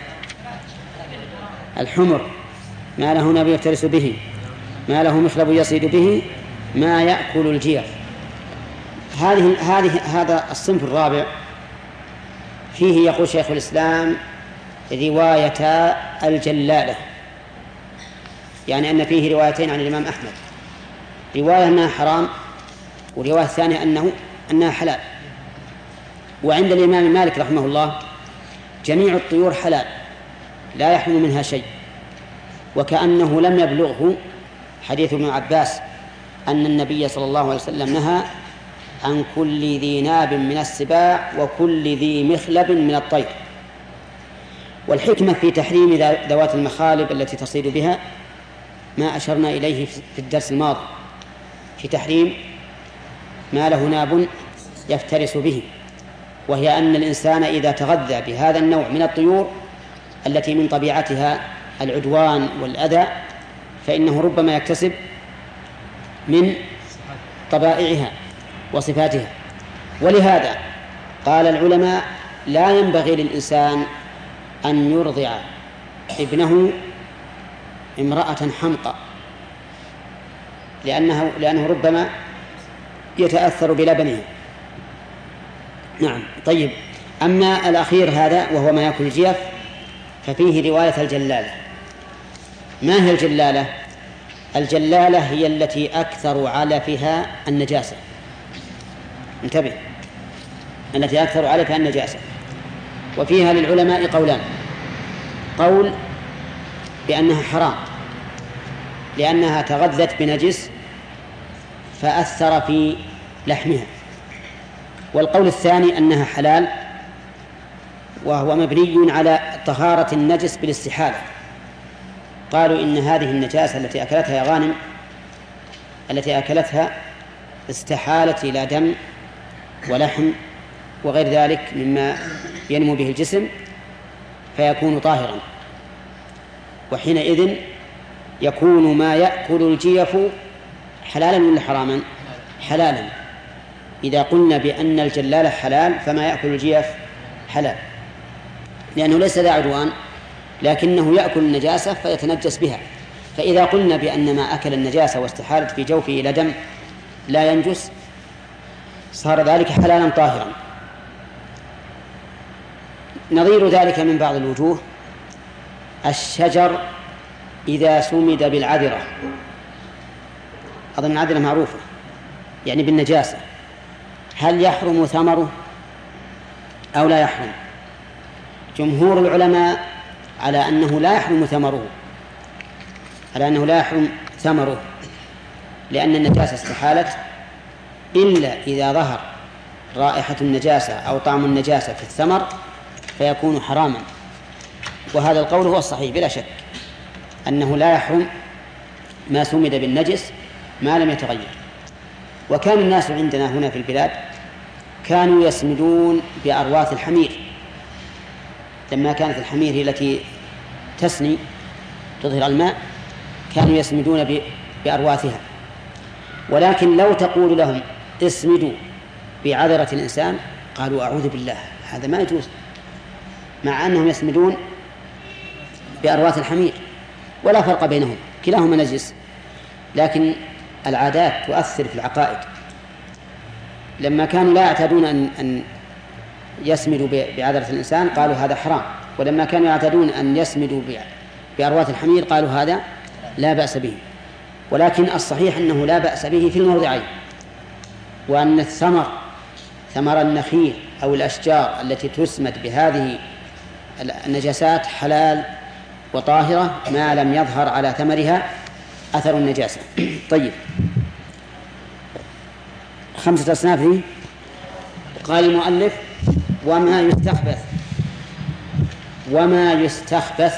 الحمر ما له ناب يفترس به، ما له مخلب يصيد به، ما يأكل الجيف. هذه هذه هذا الصنف الرابع فيه يقول شيخ الإسلام رواية الجلالة، يعني أن فيه روايتين عن الإمام أحمد، رواية أنها حرام ورواية ثانية أنه أنها حلال. وعند الإمام مالك رحمه الله جميع الطيور حلال لا يحرم منها شيء، وكأنه لم يبلغه حديث ابن عباس أن النبي صلى الله عليه وسلم نهى عن كل ذي ناب من السباع وكل ذي مخلب من الطير. والحكمة في تحريم ذوات المخالب التي تصيد بها ما أشرنا إليه في الدرس الماضي في تحريم ما له ناب يفترس به، وهي أن الإنسان إذا تغذى بهذا النوع من الطيور التي من طبيعتها العدوان والأذى فإنه ربما يكتسب من طبائعها وصفاتها. ولهذا قال العلماء لا ينبغي للإنسان أن يرضع ابنه امرأة حمقى، لأنه, لأنه ربما يتأثر بلبنها. نعم طيب. أما الأخير هذا وهو ما يأكل الجيف ففيه رواية الجلالة. ما هي الجلالة؟ الجلالة هي التي أكثر علفها النجاسة. انتبه، التي أكثر علفها النجاسة. وفيها للعلماء قولان: قول بأنها حرام لأنها تغذت بنجس فأثر في لحمها، والقول الثاني أنها حلال وهو مبني على طهارة النجس بالاستحالة. قالوا إن هذه النجاسة التي أكلتها يا غانم التي أكلتها استحالت إلى دم ولحم وغير ذلك مما ينمو به الجسم فيكون طاهرا، وحينئذ يكون ما يأكل الجيف حلالا ولا حراما؟ حلالا. إذا قلنا بأن الجلالة حلال فما يأكل الجيف حلال، لأنه ليس ذا عدوان لكنه يأكل النجاسة فيتنجس بها. فإذا قلنا بأن ما أكل النجاسة واستحالت في جوفه إلى دم لا ينجس صار ذلك حلالا طاهرا. نظير ذلك من بعض الوجوه الشجر إذا سمد بالعذرة، أظن العذرة معروفة يعني بالنجاسة، هل يحرم ثمره أو لا يحرم؟ جمهور العلماء على أنه لا يحرم ثمره، على أنه لا يحرم ثمره، لأن النجاسة استحالت إلا إذا ظهر رائحة النجاسة أو طعم النجاسة في الثمر فيكون حراما. وهذا القول هو الصحيح بلا شك، أنه لا يحرم ما سمد بالنجس ما لم يتغير. وكان الناس عندنا هنا في البلاد كانوا يسمدون بأرواث الحمير، لما كانت الحمير هي التي تسني تظهر الماء كانوا يسمدون بأرواثها. ولكن لو تقول لهم اسمدوا بعذرة الإنسان قالوا أعوذ بالله، هذا ما يجوز، مع أنهم يسمدون بأرواث الحمير ولا فرق بينهم، كلاهما نجس. لكن العادات تؤثر في العقائد. لما كانوا لا يعتادون أن, أن يسمدوا بعذرة الإنسان قالوا هذا حرام، ولما كانوا يعتادون أن يسمدوا بأرواث الحمير قالوا هذا لا بأس به. ولكن الصحيح أنه لا بأس به في الموضعين، وأن الثمر ثمر النخيل أو الأشجار التي تسمد بهذه النجاسات حلال وطاهرة ما لم يظهر على ثمرها أثر النجاسة. طيب، خمسة أصناف لي. قال المؤلف وما يستخبث. وما يستخبث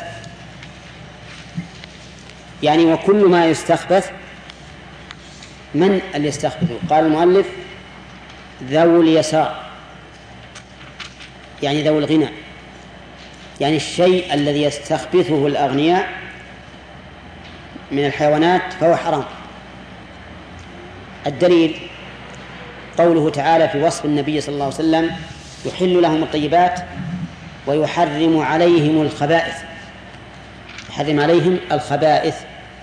يعني وكل ما يستخبث. من اللي يستخبث؟ قال المؤلف ذو اليسار، يعني ذو الغنى، يعني الشيء الذي يستخبثه الأغنياء من الحيوانات فهو حرام. الدليل قوله تعالى في وصف النبي صلى الله عليه وسلم يحل لهم الطيبات ويحرم عليهم الخبائث. يحرم عليهم الخبائث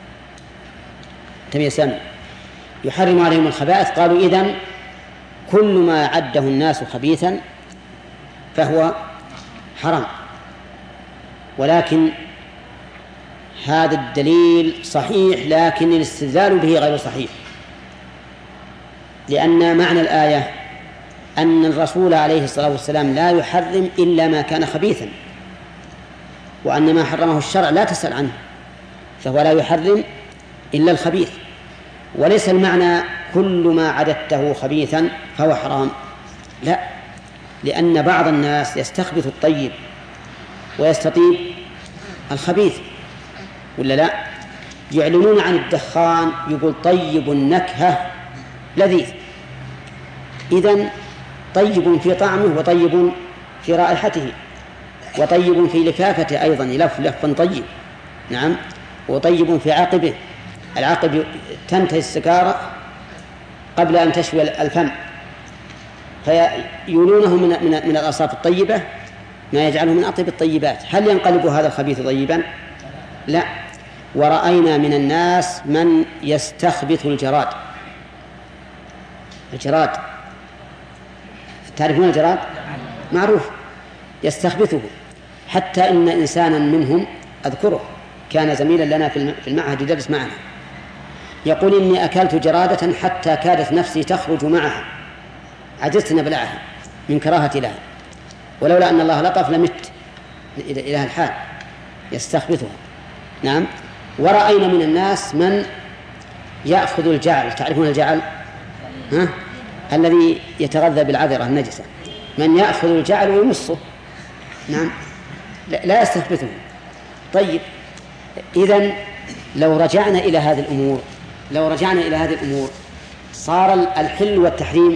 تم يسمى يحرم عليهم الخبائث. قالوا إذن كل ما عده الناس خبيثا فهو حرام. ولكن هذا الدليل صحيح، لكن الاستدلال به غير صحيح، لأن معنى الآية أن الرسول عليه الصلاة والسلام لا يحرم إلا ما كان خبيثا، وأن ما حرمه الشرع لا تسأل عنه، فهو لا يحرم إلا الخبيث. وليس المعنى كل ما عددته خبيثا فهو حرام، لا، لأن بعض الناس يستخبث الطيب ويستطيب الخبيث، ولا لا؟ يعلنون عن الدخان يقول طيب النكهة لذيذ. إذن طيب في طعمه وطيب في رائحته وطيب في لفافته أيضا، يلف لفا طيب، نعم، وطيب في عقبه. العقب تنتهي السكارة قبل أن تشوي الفم، فيولونه من, من, من الأصاف الطيبة ما يجعله من أطيب الطيبات. هل ينقلب هذا الخبيث طيبا؟ لا. ورأينا من الناس من يستخبث الجراد. الجراد تعرفون الجراد؟ معروف، يستخبثه، حتى إن إنسانا منهم أذكره كان زميلا لنا في المعهد يدرس معنا، يقول إني أكلت جرادة حتى كادت نفسي تخرج معها، عجزت أن أبلعها من كراهة لها، ولولا أن الله لطف لمت إلى هذا الحال، يستخبثها. نعم. ورأينا من الناس من يأخذ الجعل. تعرفون الجعل؟ ها؟ الذي يتغذى بالعذرة النجسة، من يأخذ الجعل ويمصه، نعم، لا يستخبثه. طيب، إذن لو رجعنا إلى هذه الأمور لو رجعنا إلى هذه الأمور صار الحل والتحريم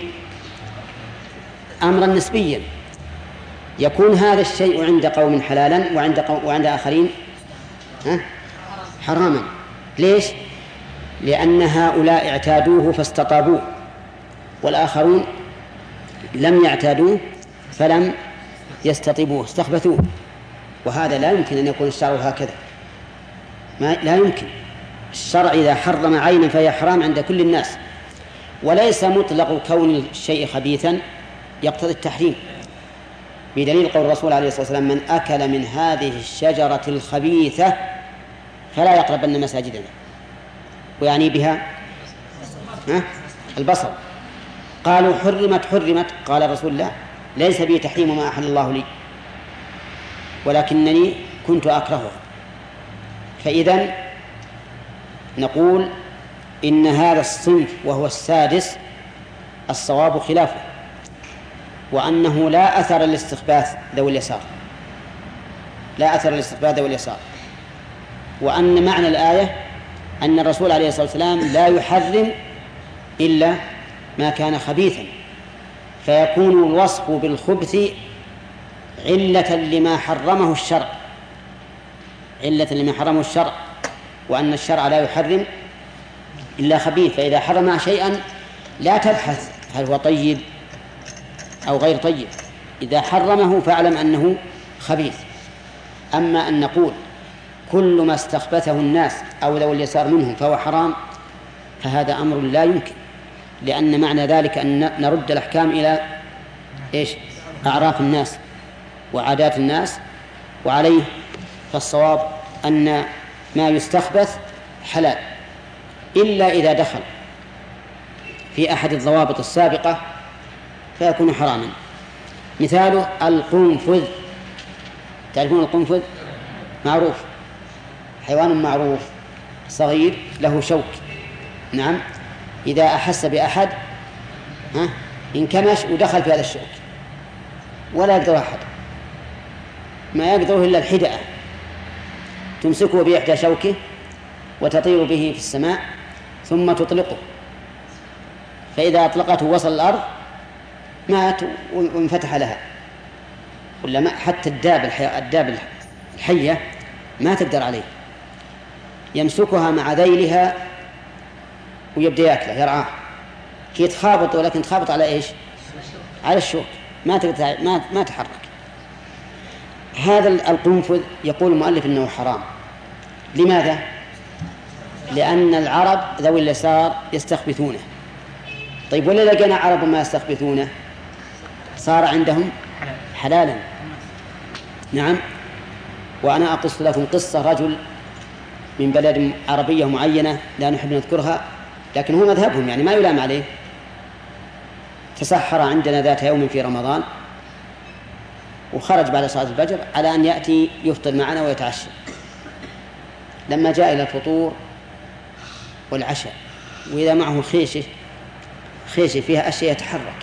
أمرا نسبيا، يكون هذا الشيء عند قوم حلالا وعند قوم وعند آخرين ها حراما. ليش؟ لأن هؤلاء اعتادوه فاستطابوه، والآخرون لم يعتادوه فلم يستطيبوه، استخبثوه. وهذا لا يمكن أن يكون الشرع هكذا، ما لا يمكن. الشرع إذا حرم عينا فهي حرام عند كل الناس، وليس مطلق كون الشيء خبيثا يقتضي التحريم، بدليل قول الرسول عليه الصلاة والسلام من أكل من هذه الشجرة الخبيثة فلا يقربن مساجدنا، ويعني بها البصر. قالوا حرمت حرمت قال الرسول لا، ليس بي تحريم ما أحل الله لي ولكنني كنت أكرهه. فإذن نقول إن هذا الصنف وهو السادس الصواب خلافه، وأنه لا أثر للاستخباث ذوي اليسار، لا أثر للاستخباث ذوي اليسار، وأن معنى الآية أن الرسول عليه الصلاة والسلام لا يحرم إلا ما كان خبيثا، فيكون الوصف بالخبث علة لما حرمه الشرع، علة لما حرمه الشرع، وأن الشرع لا يحرم إلا خبيث، فإذا حرم شيئا لا تبحث هل هو طيب أو غير طيب، إذا حرمه فاعلم أنه خبيث. أما أن نقول كل ما استخبثه الناس أو ذوي اليسار منهم فهو حرام، فهذا أمر لا يمكن، لأن معنى ذلك أن نرد الأحكام إلى إيش؟ أعراف الناس وعادات الناس، وعليه فالصواب أن ما يستخبث حلال إلا إذا دخل في أحد الضوابط السابقة فيكون حراما. مثاله القنفذ، تعرفون القنفذ؟ معروف، حيوان معروف صغير له شوك، نعم، إذا أحس بأحد ها انكمش ودخل في هذا الشوك ولا يقدر أحد، ما يقدره إلا الحدأة، تمسكه بإحدى شوكه وتطير به في السماء ثم تطلقه، فإذا أطلقته وصل الأرض مات وانفتح لها، ولا ما حتى الداب الداب الحية ما تقدر عليه، يمسكها مع ذيلها ويبدأ يأكله يرعاه، كي تخابط، ولكن تخابط على إيش؟ على الشوك، ما تقدر ما ما تحرك. هذا القنفذ يقول المؤلف إنه حرام. لماذا؟ لأن العرب ذوي اليسار يستخبثونه. طيب ولا لقينا عرب ما يستخبثونه صار عندهم حلالا. نعم. وأنا أقص لكم قصة رجل من بلد عربية معينة لا نحب نذكرها، لكن هو مذهبهم يعني ما يلام عليه. تسحر عندنا ذات يوم في رمضان وخرج بعد صلاة الفجر على أن يأتي يفطر معنا ويتعشى. لما جاء إلى الفطور والعشاء وإذا معه خيشة خيشة فيها أشياء يتحرك،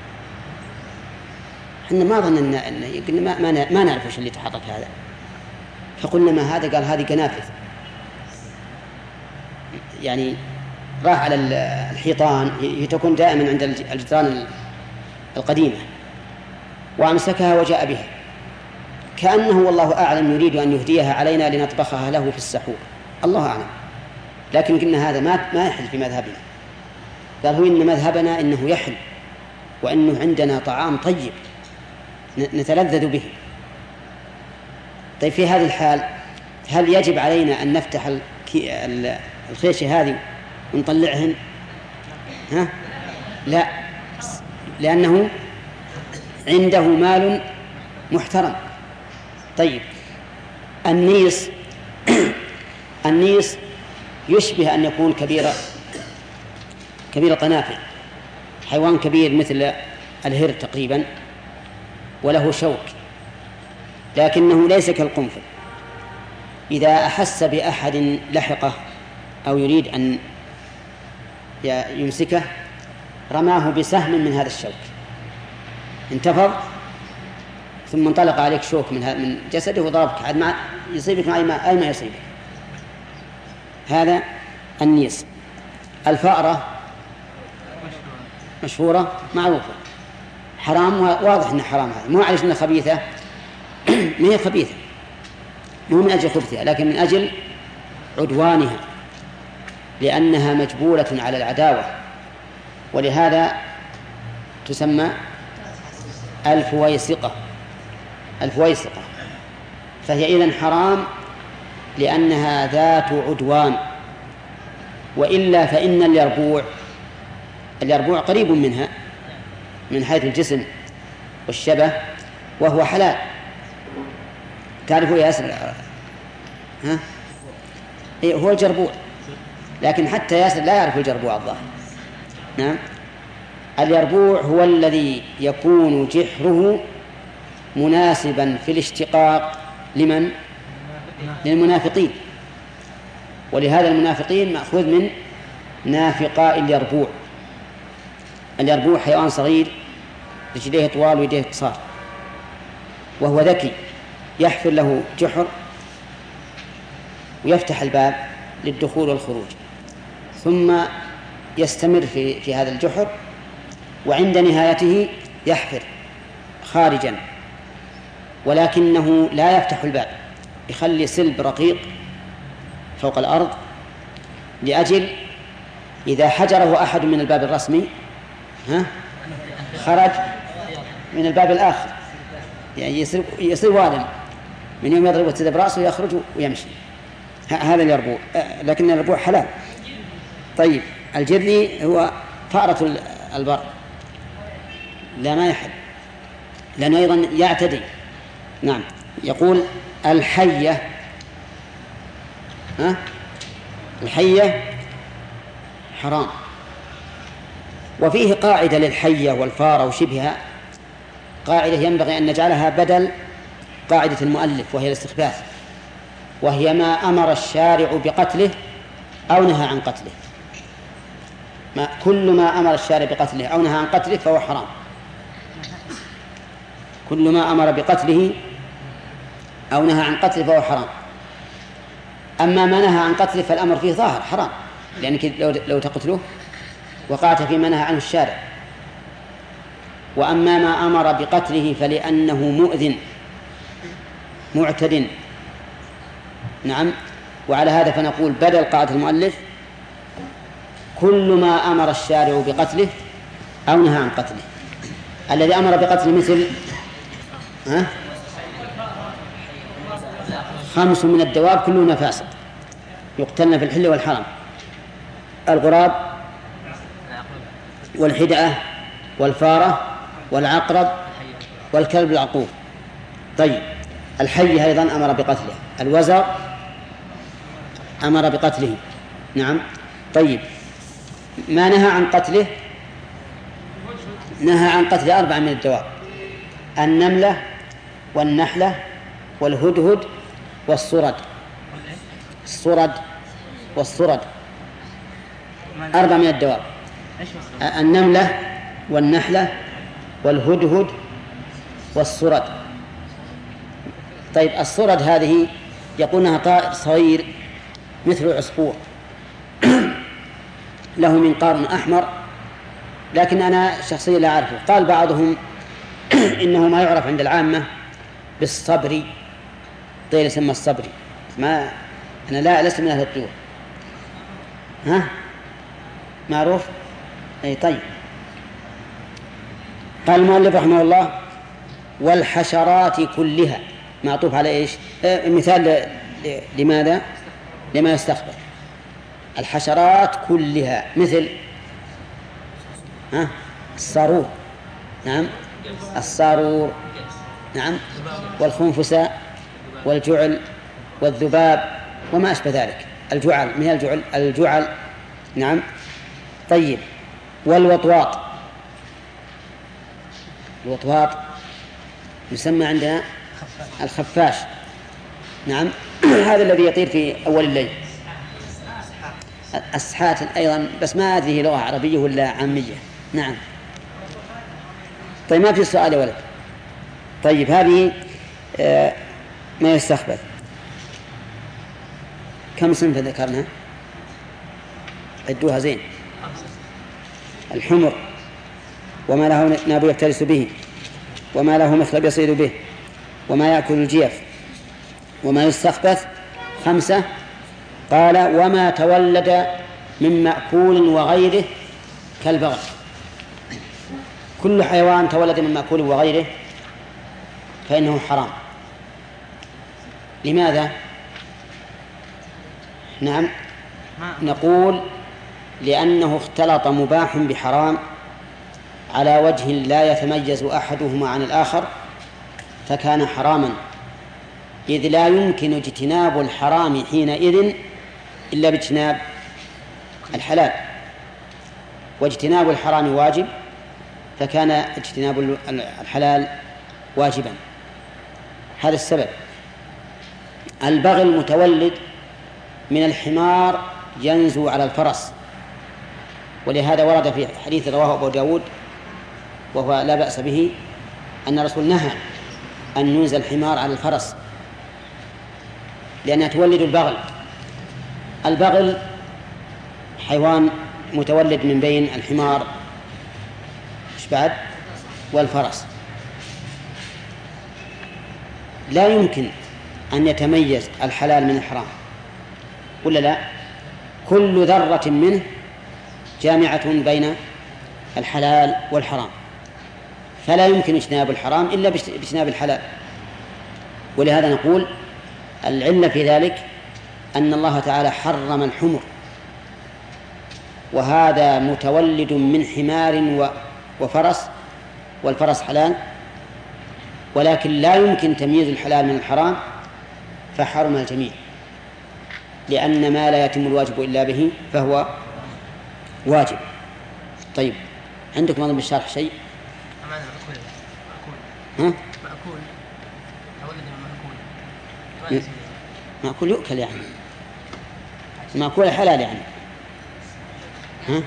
إحنا ما ظننا إن ما ما ما نعرف وش اللي يتحرك هذا، فقلنا ما هذا؟ قال هذه قنافذ، يعني راح على الحيطان، هي تكون دائما عند الجدران القديمة، وأمسكها وجاء بها كأنه والله أعلم يريد أن يهديها علينا لنطبخها له في السحور، الله أعلم. لكن قلنا هذا ما ما يحل في مذهبنا. قال هو إن مذهبنا إنه يحل، وإنه عندنا طعام طيب نتلذذ به. طيب في هذه الحال هل يجب علينا أن نفتح الخيشة هذه ونطلعهن؟ ها؟ لا، لأنه عنده مال محترم. طيب النيس النيس يشبه أن يكون كبير كبير القنافذ، حيوان كبير مثل الهر تقريبا وله شوك، لكنه ليس كالقنفذ. إذا أحس بأحد لحقه أو يريد أن يمسكه رماه بسهم من هذا الشوك، انتفض ثم انطلق عليك شوك من من جسده وضربك عاد ما يصيبك مع أي ما يصيبك. هذا النيس. الفأرة مشهورة معروفة، حرام، واضح أنها حرام، هذا مو على أنها خبيثة ما هي خبيثة، مو من أجل خبثها، لكن من أجل عدوانها، لأنها مجبولة على العداوة، ولهذا تسمى الفويسقة الفويسقة فهي إذن حرام لأنها ذات عدوان. وإلا فإن اليربوع اليربوع قريب منها من حيث الجسم والشبه وهو حلال. تعرفوا يا ياسر؟ ها؟ إيه هو الجربوع، لكن حتى ياسر لا يعرف الجربوع الظاهر. نعم. اليربوع هو الذي يكون جحره مناسبا في الاشتقاق لمن؟ للمنافقين. ولهذا المنافقين مأخوذ من نافقاء اليربوع. اليربوع حيوان صغير رجليه طوال ويديه قصار، وهو ذكي، يحفر له جحر ويفتح الباب للدخول والخروج، ثم يستمر في, في هذا الجحر، وعند نهايته يحفر خارجا، ولكنه لا يفتح الباب، يخلي سلب رقيق فوق الأرض لأجل إذا حجره أحد من الباب الرسمي ها خرج من الباب الآخر، يعني يصير يصير وادم من يوم يضرب وتذب رأسه يخرج ويمشي. هذا اليربوع، لكن اليربوع حلال. طيب الجرذي هو فأرة البر، لا ما يحل لأنه أيضا يعتدي. نعم. يقول الحية، ها الحية حرام. وفيه قاعدة للحية والفارة وشبهها، قاعدة ينبغي أن نجعلها بدل قاعدة المؤلف، وهي الاستخباث، وهي ما أمر الشارع بقتله أو نهى عن قتله. ما كل ما أمر الشارع بقتله أو نهى عن قتله فهو حرام. كل ما أمر بقتله أو نهى عن قتله فهو حرام. أما ما نهى عن قتله فالأمر فيه ظاهر حرام، لأنك لو, لو تقتله وقعت فيما نهى عنه الشارع. وأما ما أمر بقتله فلأنه مؤذن معتد. نعم. وعلى هذا فنقول بدل قاعدة المؤلف كل ما أمر الشارع بقتله أو نهى عن قتله. الذي أمر بقتله مثل ها؟ خمس من الدواب كلهن فاسق يقتلن في الحل والحرم: الغراب والحدأة والفارة والعقرب والكلب العقور. طيب الحي أيضا أمر بقتله، الوزر أمر بقتله. نعم. طيب ما نهى عن قتله؟ نهى عن قتل أربعة من الدواب: النملة والنحلة والهدهد والصرد. الصرد والصرد أربعة من الدواب: النملة والنحلة والهدهد والصرد. طيب الصرد هذه يقولونها طائر صغير مثل العصفور له منقار أحمر، لكن أنا شخصيا لا أعرفه. قال بعضهم إنه ما يعرف عند العامة بالصبري، طير يسمى الصبري. ما أنا لا لست من أهل الطيور. ها معروف؟ أي طيب. قال المؤلف رحمه الله: والحشرات كلها. معطوف على إيش؟ آه مثال ل... لماذا؟ لما يستخبر. الحشرات كلها مثل ها الصارور. نعم الصارور. نعم. والخنفساء والجعل والذباب وما أشبه ذلك. الجعل من الجعل الجعل. نعم. طيب والوطواط. الوطواط يسمى عندنا الخفاش. نعم. هذا الذي يطير في أول الليل. السحات أيضا، بس ما أدري هي لغة عربية ولا عامية. نعم. طيب ما في سؤال يا ولد. طيب هذه آه ما يستخبث. كم صنف ذكرنا؟ عدوها زين. الحمر وما له ناب يفترس به، وما له مخلب يصيد به، وما يأكل الجيف، وما يستخبث خمسة. قال وما تولد من مأكول وغيره كالبغل. كل حيوان تولد من مأكول وغيره فإنه حرام. لماذا؟ نعم نقول لأنه اختلط مباح بحرام على وجه لا يتميز أحدهما عن الآخر فكان حراما، إذ لا يمكن اجتناب الحرام حينئذ إلا باجتناب الحلال، واجتناب الحرام واجب فكان اجتناب الحلال واجبا. هذا السبب. البغل متولد من الحمار ينزو على الفرس، ولهذا ورد في حديث رواه أبو داود وهو لا بأس به أن الرسول نهى أن ينزل الحمار على الفرس لأنها تولد البغل. البغل حيوان متولد من بين الحمار إيش بعد والفرس. لا يمكن أن يتميز الحلال من الحرام ولا لا؟ كل ذرة منه جامعة بين الحلال والحرام، فلا يمكن اجتناب الحرام إلا باجتناب الحلال. ولهذا نقول العلة في ذلك أن الله تعالى حرم الحمر، وهذا متولد من حمار وفرس، والفرس حلال، ولكن لا يمكن تمييز الحلال من الحرام فحرم الجميع، لأن ما لا يتم الواجب إلا به فهو واجب. طيب عندكم أظن بالشرح شيء؟
أمانة مأكول
ها؟
مأكول تولد من مأكول
مأكول يؤكل يعني، مأكول حلال يعني. ها؟
وما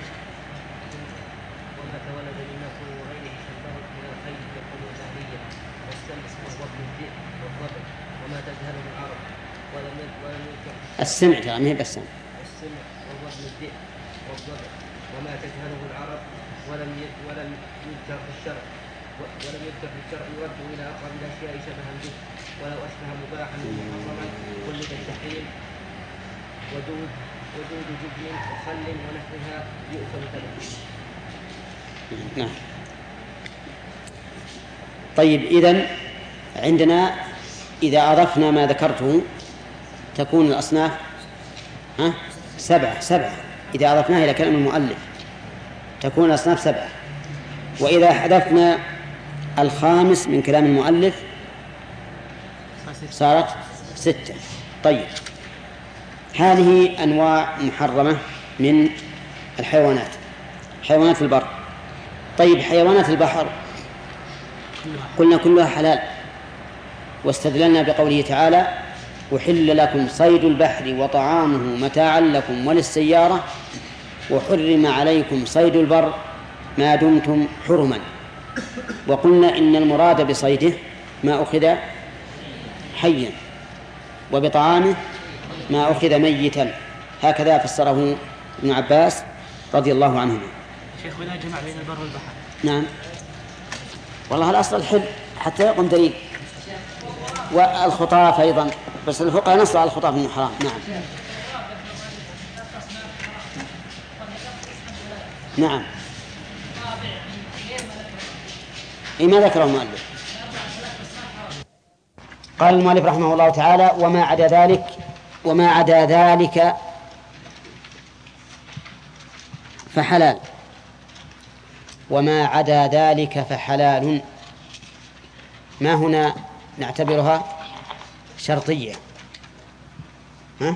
تولد من مأكول وغيره كالبغل من الخيل يكون زهريا، والسمس والوطن الذئب والضبع وما تجهله العرب ولم ولم يذكر
السمع ترى ما هي بس
السمع والوطن الذئب والضبع وما تجهله العرب ولم ولم يذكر في الشرع ولم يذكر في الشرع يرد إلى أقرب الأشياء شبها به، ولو أشبه مباحا محرما ولد التحريم ودود ودود جبن وخل ونحوها يؤكل تبعا.
نعم. طيب إذن عندنا إذا أضفنا ما ذكرته تكون الأصناف ها سبعة سبعة إذا أضفناها إلى كلام المؤلف تكون الأصناف سبعة، وإذا حذفنا الخامس من كلام المؤلف صارت ستة. طيب هذه أنواع محرمة من الحيوانات، حيوانات البر. طيب حيوانات البحر قلنا كلها حلال، واستدللنا بقوله تعالى أحل لكم صيد البحر وطعامه متاعا لكم وللسيارة وحرم عليكم صيد البر ما دمتم حرما. وقلنا إن المراد بصيده ما أخذ حيا وبطعامه ما أخذ ميتا، هكذا فسره ابن عباس رضي الله عنهما.
شيخ ولا جمع بين البر والبحر؟
نعم والله الأصل الحل حتى يقوم دليل، والخطاف أيضا، بس الفقهاء نصوا على الخطاف من حرام. نعم نعم إيه ما ذكره المؤلف. قال المؤلف رحمه الله تعالى وما عدا ذلك وما عدا ذلك فحلال وما عدا ذلك فحلال. ما هنا نعتبرها شرطية، ها؟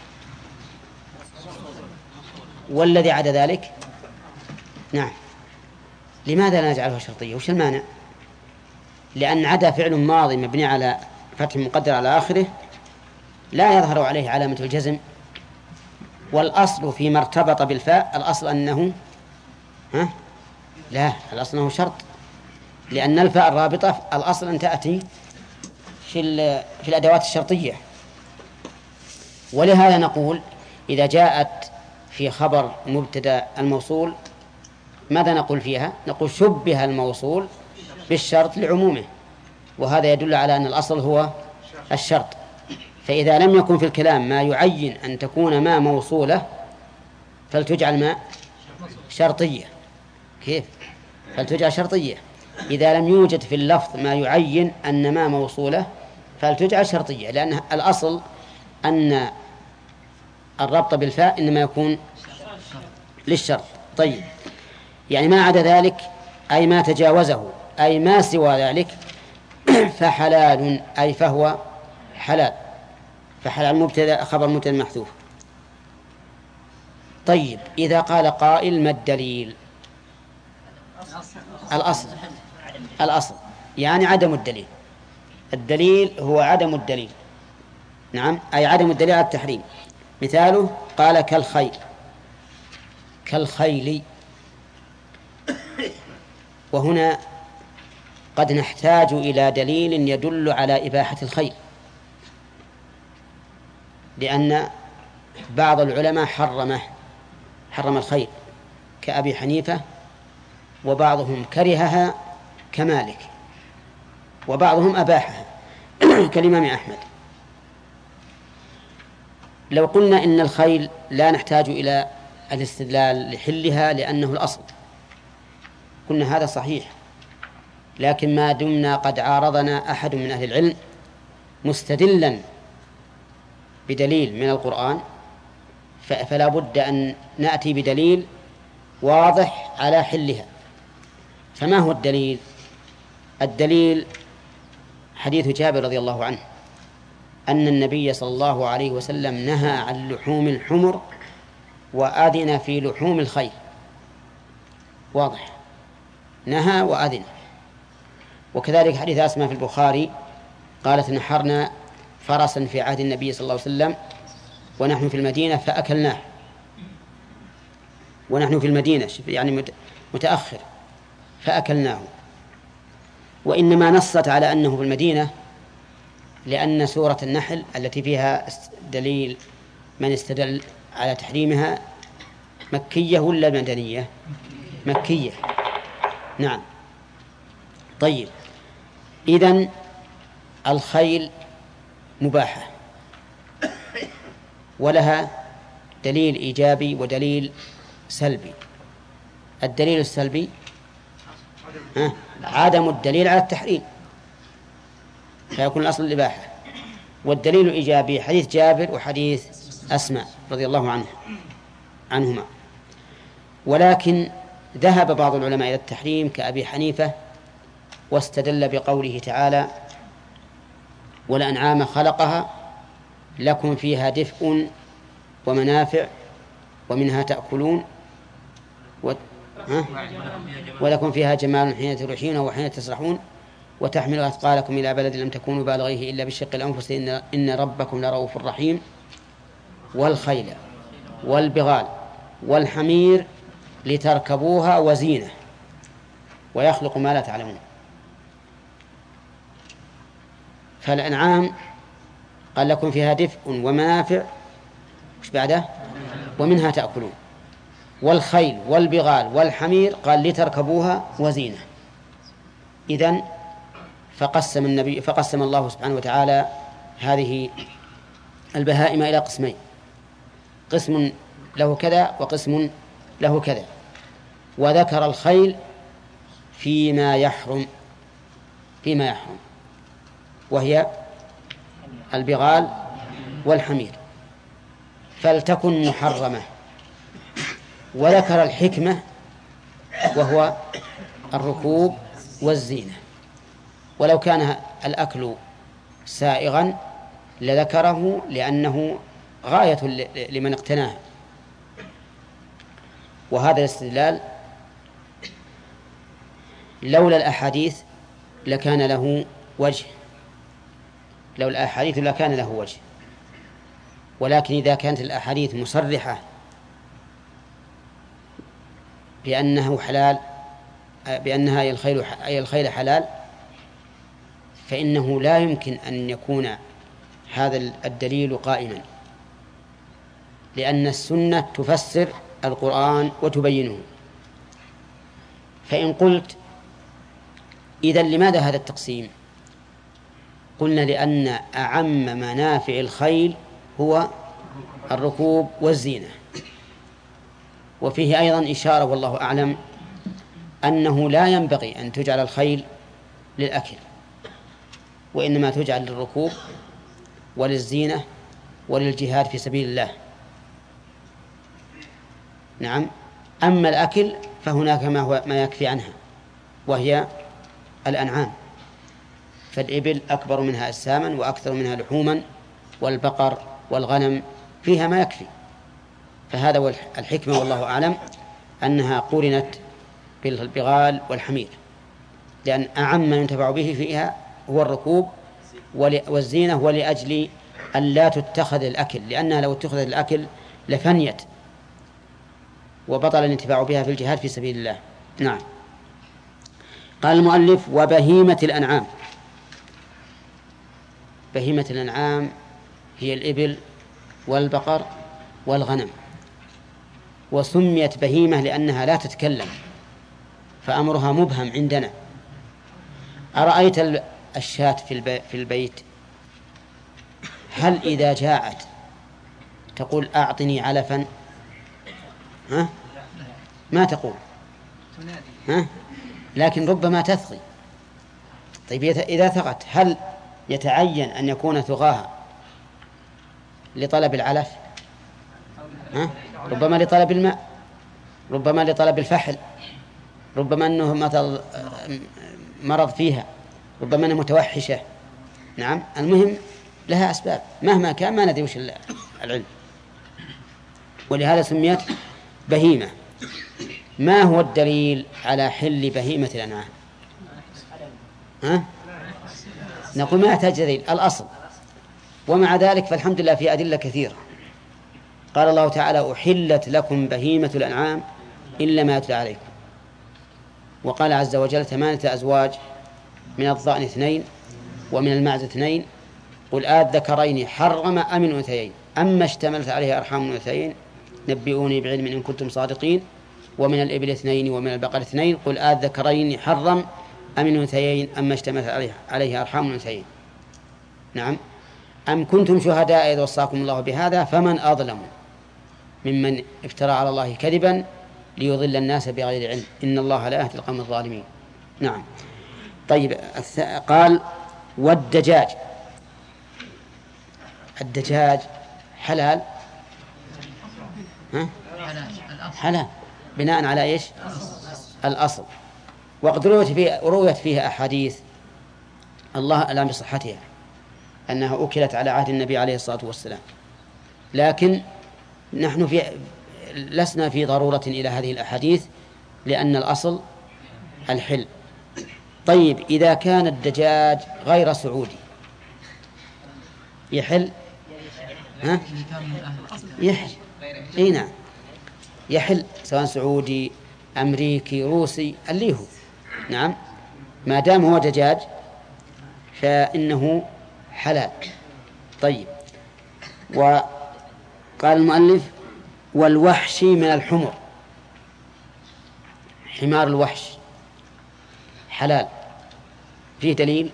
والذي عدا ذلك نعم. لماذا لا نجعلها شرطية؟ وش المانع؟ لأن عدا فعل ماضي مبني على فتح مقدر على آخره لا يظهر عليه علامة الجزم، والأصل فيما ارتبط بالفاء الأصل أنه ها؟ لا الأصل أنه شرط، لأن الفاء الرابطة الأصل أن تأتي في, في الأدوات الشرطية. ولهذا نقول إذا جاءت في خبر مبتدأ الموصول ماذا نقول فيها؟ نقول شبه الموصول بالشرط لعمومه، وهذا يدل على أن الأصل هو الشرط. فإذا لم يكن في الكلام ما يعين أن تكون ما موصولة فلتجعل ما شرطية. كيف؟ فلتجعل شرطية. إذا لم يوجد في اللفظ ما يعين أن ما موصولة فلتجعل شرطية، لأن الأصل أن الربط بالفاء إنما يكون للشرط. طيب يعني ما عدا ذلك أي ما تجاوزه أي ما سوى ذلك فحلال أي فهو حلال. فحلال مبتدأ خبر مبتدأ محذوف. طيب إذا قال قائل ما الدليل؟ الأصل الأصل يعني عدم الدليل. الدليل هو عدم الدليل، نعم أي عدم الدليل على التحريم. مثاله قال كالخيل، كالخيل. وهنا قد نحتاج إلى دليل يدل على إباحة الخيل، لأن بعض العلماء حرمه حرم الخيل كأبي حنيفة، وبعضهم كرهها كمالك، وبعضهم أباحها كالإمام أحمد. لو قلنا إن الخيل لا نحتاج إلى الاستدلال لحلها لأنه الأصل، قلنا هذا صحيح، لكن ما دمنا قد عارضنا أحد من أهل العلم مستدلا بدليل من القرآن فلا بد أن نأتي بدليل واضح على حلها. فما هو الدليل؟ الدليل حديث جابر رضي الله عنه أن النبي صلى الله عليه وسلم نهى عن لحوم الحمر وأذن في لحوم الخيل. واضح، نهى وأذن. وكذلك حديث أسماء في البخاري قالت نحرنا فرسا في عهد النبي صلى الله عليه وسلم ونحن في المدينة فأكلناه، ونحن في المدينة يعني متأخر فأكلناه. وإنما نصت على أنه في المدينة لأن سورة النحل التي فيها دليل من استدل على تحريمها مكية ولا مدنية؟ مكية. نعم. طيب، إذن الخيل مباحة ولها دليل إيجابي ودليل سلبي. الدليل السلبي ها عدم الدليل على التحريم فيكون الأصل الإباحة، والدليل الإيجابي حديث جابر وحديث أسماء رضي الله عنه عنهما. ولكن ذهب بعض العلماء إلى التحريم كأبي حنيفة واستدل بقوله تعالى والأنعام خلقها لكم فيها دفء ومنافع ومنها تأكلون و... ولكم فيها جمال حين تريحون وحين تسرحون وتحمل أثقالكم إلى بلد لم تكونوا بالغيه إلا بشق الأنفس إن, إن ربكم لرؤوف رحيم. والخيل والبغال والحمير لتركبوها وزينة ويخلق ما لا تعلمون. فالأنعام قال لكم فيها دفء ومنافع وش بعده ومنها تأكلون. والخيل والبغال والحمير قال لتركبوها وزينة. إذن فقسم النبي فقسم الله سبحانه وتعالى هذه البهائم إلى قسمين، قسم له كذا وقسم له كذا، وذكر الخيل فيما يحرم فيما يحرم وهي البغال والحمير فلتكن محرمة، وذكر الحكمة وهو الركوب والزينة. ولو كان الأكل سائغا لذكره لأنه غاية لمن اقتناه. وهذا الاستدلال لولا الأحاديث لكان له وجه لولا الأحاديث لكان له وجه ولكن إذا كانت الأحاديث مصرحة بأنه حلال بأنها أي الخيل أي الخيل حلال فإنه لا يمكن أن يكون هذا الدليل قائما، لأن السنة تفسر القرآن وتبينه. فإن قلت إذن لماذا هذا التقسيم؟ قلنا لأن أعم منافع الخيل هو الركوب والزينة. وفيه أيضا إشارة والله أعلم أنه لا ينبغي أن تجعل الخيل للأكل، وإنما تجعل للركوب وللزينة وللجهاد في سبيل الله. نعم. أما الأكل فهناك ما هو ما يكفي عنها وهي الأنعام، فالإبل أكبر منها أجساما وأكثر منها لحوما، والبقر والغنم فيها ما يكفي. فهذا هو الحكمة والله أعلم أنها قرنت بالبغال والحمير، لأن أعم ما ينتفع به فيها هو الركوب والزينة ولأجل أن لا تتخذ الأكل، لأنها لو اتخذت الأكل لفنيت وبطل الانتفاع بها في الجهاد في سبيل الله. نعم. قال المؤلف: وبهيمة الأنعام. بهيمة الأنعام هي الإبل والبقر والغنم، وسميت بهيمة لأنها لا تتكلم فأمرها مبهم عندنا. أرأيت الشاة في البيت، هل إذا جاءت تقول أعطني علفا؟ ها؟ ما تقول، ها؟ لكن ربما تثغي. طيب إذا ثغت هل يتعين أن يكون ثغاها لطلب العلف؟ ها؟ ربما لطلب الماء، ربما لطلب الفحل، ربما أنه مثل مرض فيها، ربما أنها متوحشة. نعم، المهم لها أسباب مهما كان، ما ندري وش العلم، ولهذا سميت بهيمة. ما هو الدليل على حل بهيمة الأنعام؟ ها؟ نقول ما يحتاج دليل، الأصل. ومع ذلك فالحمد لله في أدلة كثيرة. قال الله تعالى: أحلت لكم بهيمة الأنعام إلا ما يتلى عليكم. وقال عز وجل: ثمانية أزواج من الضأن اثنين ومن المعز اثنين قل آذكرين حرم أم الأنثيين أما اشتملت عليه أرحام الأنثيين نبئوني بعلم إن كنتم صادقين ومن الإبل اثنين ومن البقر اثنين قل آذكرين حرم أم الأنثيين أما اشتملت عليه, عليه أرحام الأنثيين. نعم. أم كنتم شهداء إذ وصاكم الله بهذا فمن أظلم ممن افترى على الله كذبا ليضل الناس بغير علم إن الله لا يهدي القوم الظالمين. نعم. طيب، قال: والدجاج. الدجاج حلال؟ ها؟ حلال بناء على إيش؟ الأصل. وقد رويت فيها أحاديث الله أعلم بصحتها أنها أكلت على عهد النبي عليه الصلاة والسلام، لكن نحن في لسنا في ضرورة إلى هذه الأحاديث لأن الأصل الحل. طيب، إذا كان الدجاج غير سعودي يحل؟ ها؟ يحل. إيه نعم، يحل سواء سعودي أمريكي روسي اللي هو. نعم، ما دام هو دجاج فإنه حلال. طيب، وقال المؤلف: والوحش من الحمر. حمار الوحش حلال، فيه دليل؟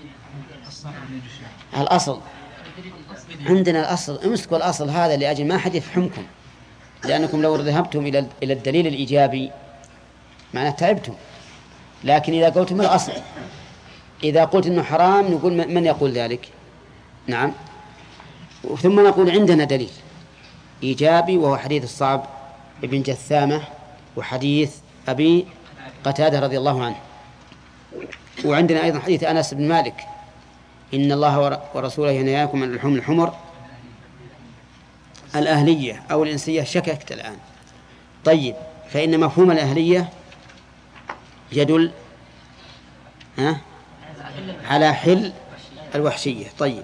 الأصل عندنا الأصل، امسكوا الأصل هذا لأجل ما حد يفهمكم، لأنكم لو ذهبتم إلى إلى الدليل الإيجابي معناه تعبتم. لكن إذا قلتم الأصل، إذا قلت إنه حرام نقول من يقول ذلك؟ نعم. ثم نقول عندنا دليل إيجابي وهو حديث الصعب ابن جثامة وحديث أبي قتادة رضي الله عنه، وعندنا أيضا حديث أنس بن مالك: إن الله ورسوله ينهاكم عن لحوم الحمر الأهلية أو الإنسية. شككت الآن. طيب، فإن مفهوم الأهلية يدل ها على حل الوحشية. طيب،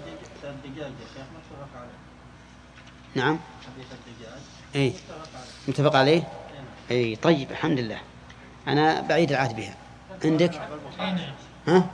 نعم، أي متفق عليه. أي طيب، الحمد لله. أنا بعيد العهد بها. عندك؟ ها؟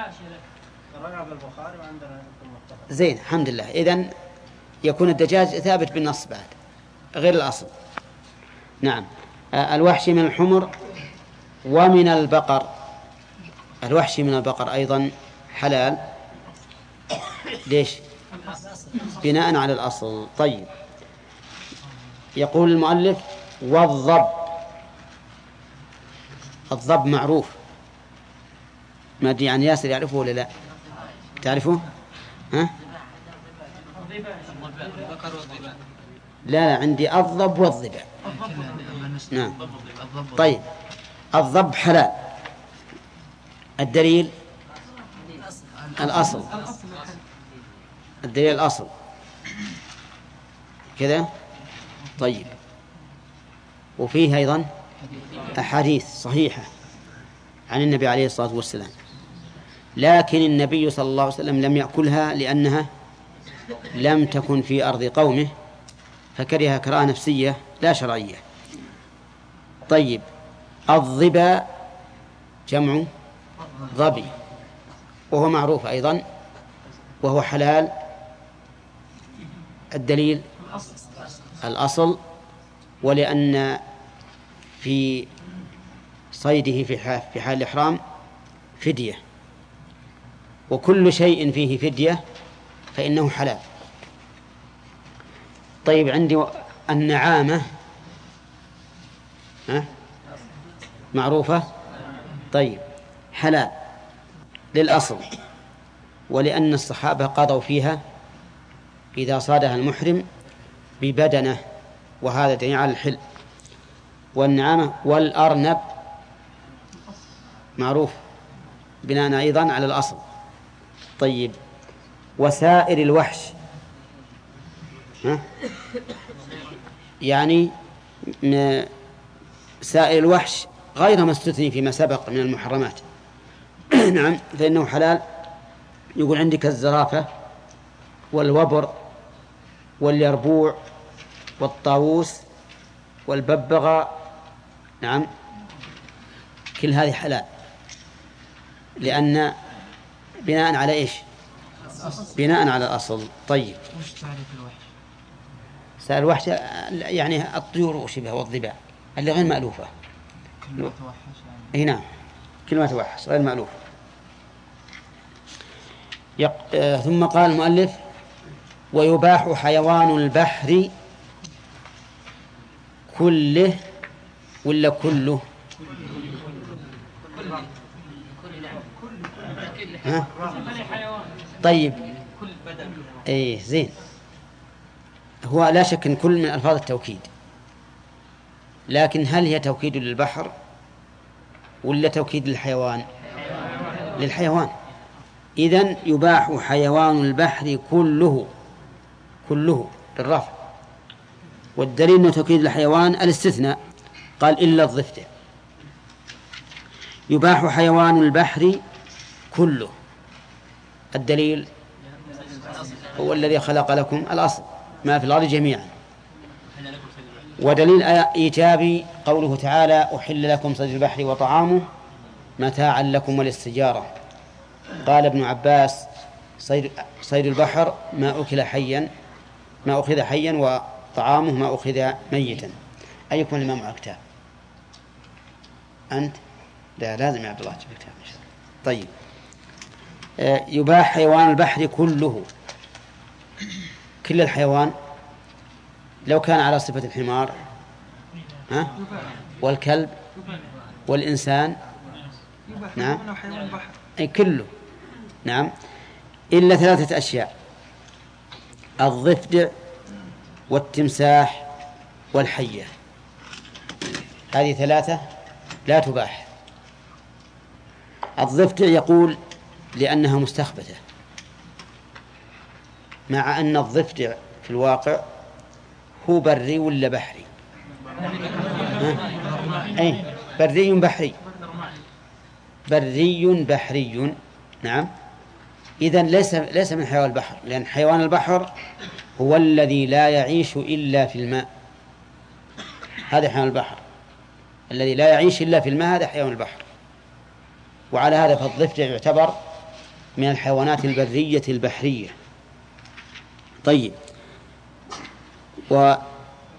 زين، الحمد لله. إذن يكون الدجاج ثابت بالنص بعد غير الأصل. نعم. الوحشي من الحمر ومن البقر. الوحشي من البقر أيضا حلال. ليش؟ بناء على الأصل. طيب، يقول المؤلف: والضب. الضب معروف، ما أدري عن ياسر يعرفه ولا لا؟ تعرفه؟ ها؟ لا لا، عندي الضب والضبع. نعم. طيب، الضب حلال. الدليل الأصل. الدليل الأصل كذا. طيب، وفيه أيضا أحاديث صحيحة عن النبي عليه الصلاة والسلام، لكن النبي صلى الله عليه وسلم لم يأكلها لأنها لم تكن في أرض قومه فكره كراهة نفسية لا شرعية. طيب، الظبا جمع ظبي، وهو معروف أيضا، وهو حلال. الدليل الأصل، ولأن في صيده في حال الإحرام فدية، وكل شيء فيه فدية فإنه حلال. طيب، عندي النعامة معروفة، طيب حلال للأصل، ولأن الصحابة قضوا فيها إذا صادها المحرم ببدنه، وهذا دليل على الحل. والنعامة والأرنب معروف بناء أيضا على الأصل. طيب، وسائر الوحش، ها؟ يعني سائر الوحش غير ما استثني فيما سبق من المحرمات نعم، فإنه حلال. يقول عندك الزرافة والوبر واليربوع والطاووس والببغاء، نعم، كل هذه حلال، لأن بناء على إيش؟ بناء على الأصل. طيب،
وش تعريف الوحش؟
سائر الوحش يعني الطيور وشبه والضباع اللي غير مألوفة.
كلمة توحش يعني.
نعم، كلمة توحش غير مألوفة. يق... آه ثم قال المؤلف: ويباح حيوان البحر كله ولا كله؟ ها؟ طيب، ايه زين. هو لا شك ان كل من الفاظ التوكيد، لكن هل هي توكيد للبحر ولا توكيد للحيوان؟ للحيوان. إذن يباح حيوان البحر كله، كله بالرفع. والدليل أنه توكيد الحيوان الاستثناء، قال إلا الضفدع. يباح حيوان البحر كله، الدليل هو الذي خلق لكم الأصل ما في الأرض جميعا. ودليل إيجابي قوله تعالى: أحل لكم صيد البحر وطعامه متاعا لكم وللسيارة. قال ابن عباس: صيد, صيد البحر ما أكل حيا ما أخذ حيا، وطعامه ما أخذ ميتا. أيكم الإمام على الكتاب؟ أنت؟ لا، لازم يا عبد الله تجيب الكتاب إن شاء الله. طيب، آه يباح حيوان البحر كله، كل الحيوان، لو كان على صفة الحمار، ها؟ والكلب والإنسان، نعم، أي كله، نعم، إلا ثلاثة أشياء: الضفدع والتمساح والحية. هذه ثلاثة لا تباح. الضفدع يقول لأنها مستخبثة، مع أن الضفدع في الواقع هو بري ولا بحري؟ أي بري بحري، بري بحري، نعم. إذن ليس ليس من حيوان البحر، لأن حيوان البحر هو الذي لا يعيش إلا في الماء. هذا حيوان البحر الذي لا يعيش إلا في الماء، هذا حيوان البحر. وعلى هذا فالضفدع يعتبر من الحيوانات البرية البحرية. طيب، ويقول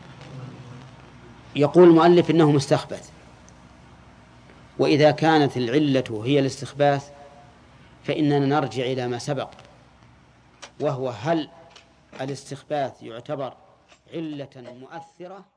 المؤلف إنه مستخبث. وإذا كانت العلة هي الاستخباث فإننا نرجع إلى ما سبق، وهو هل الاستخباث يعتبر علة مؤثرة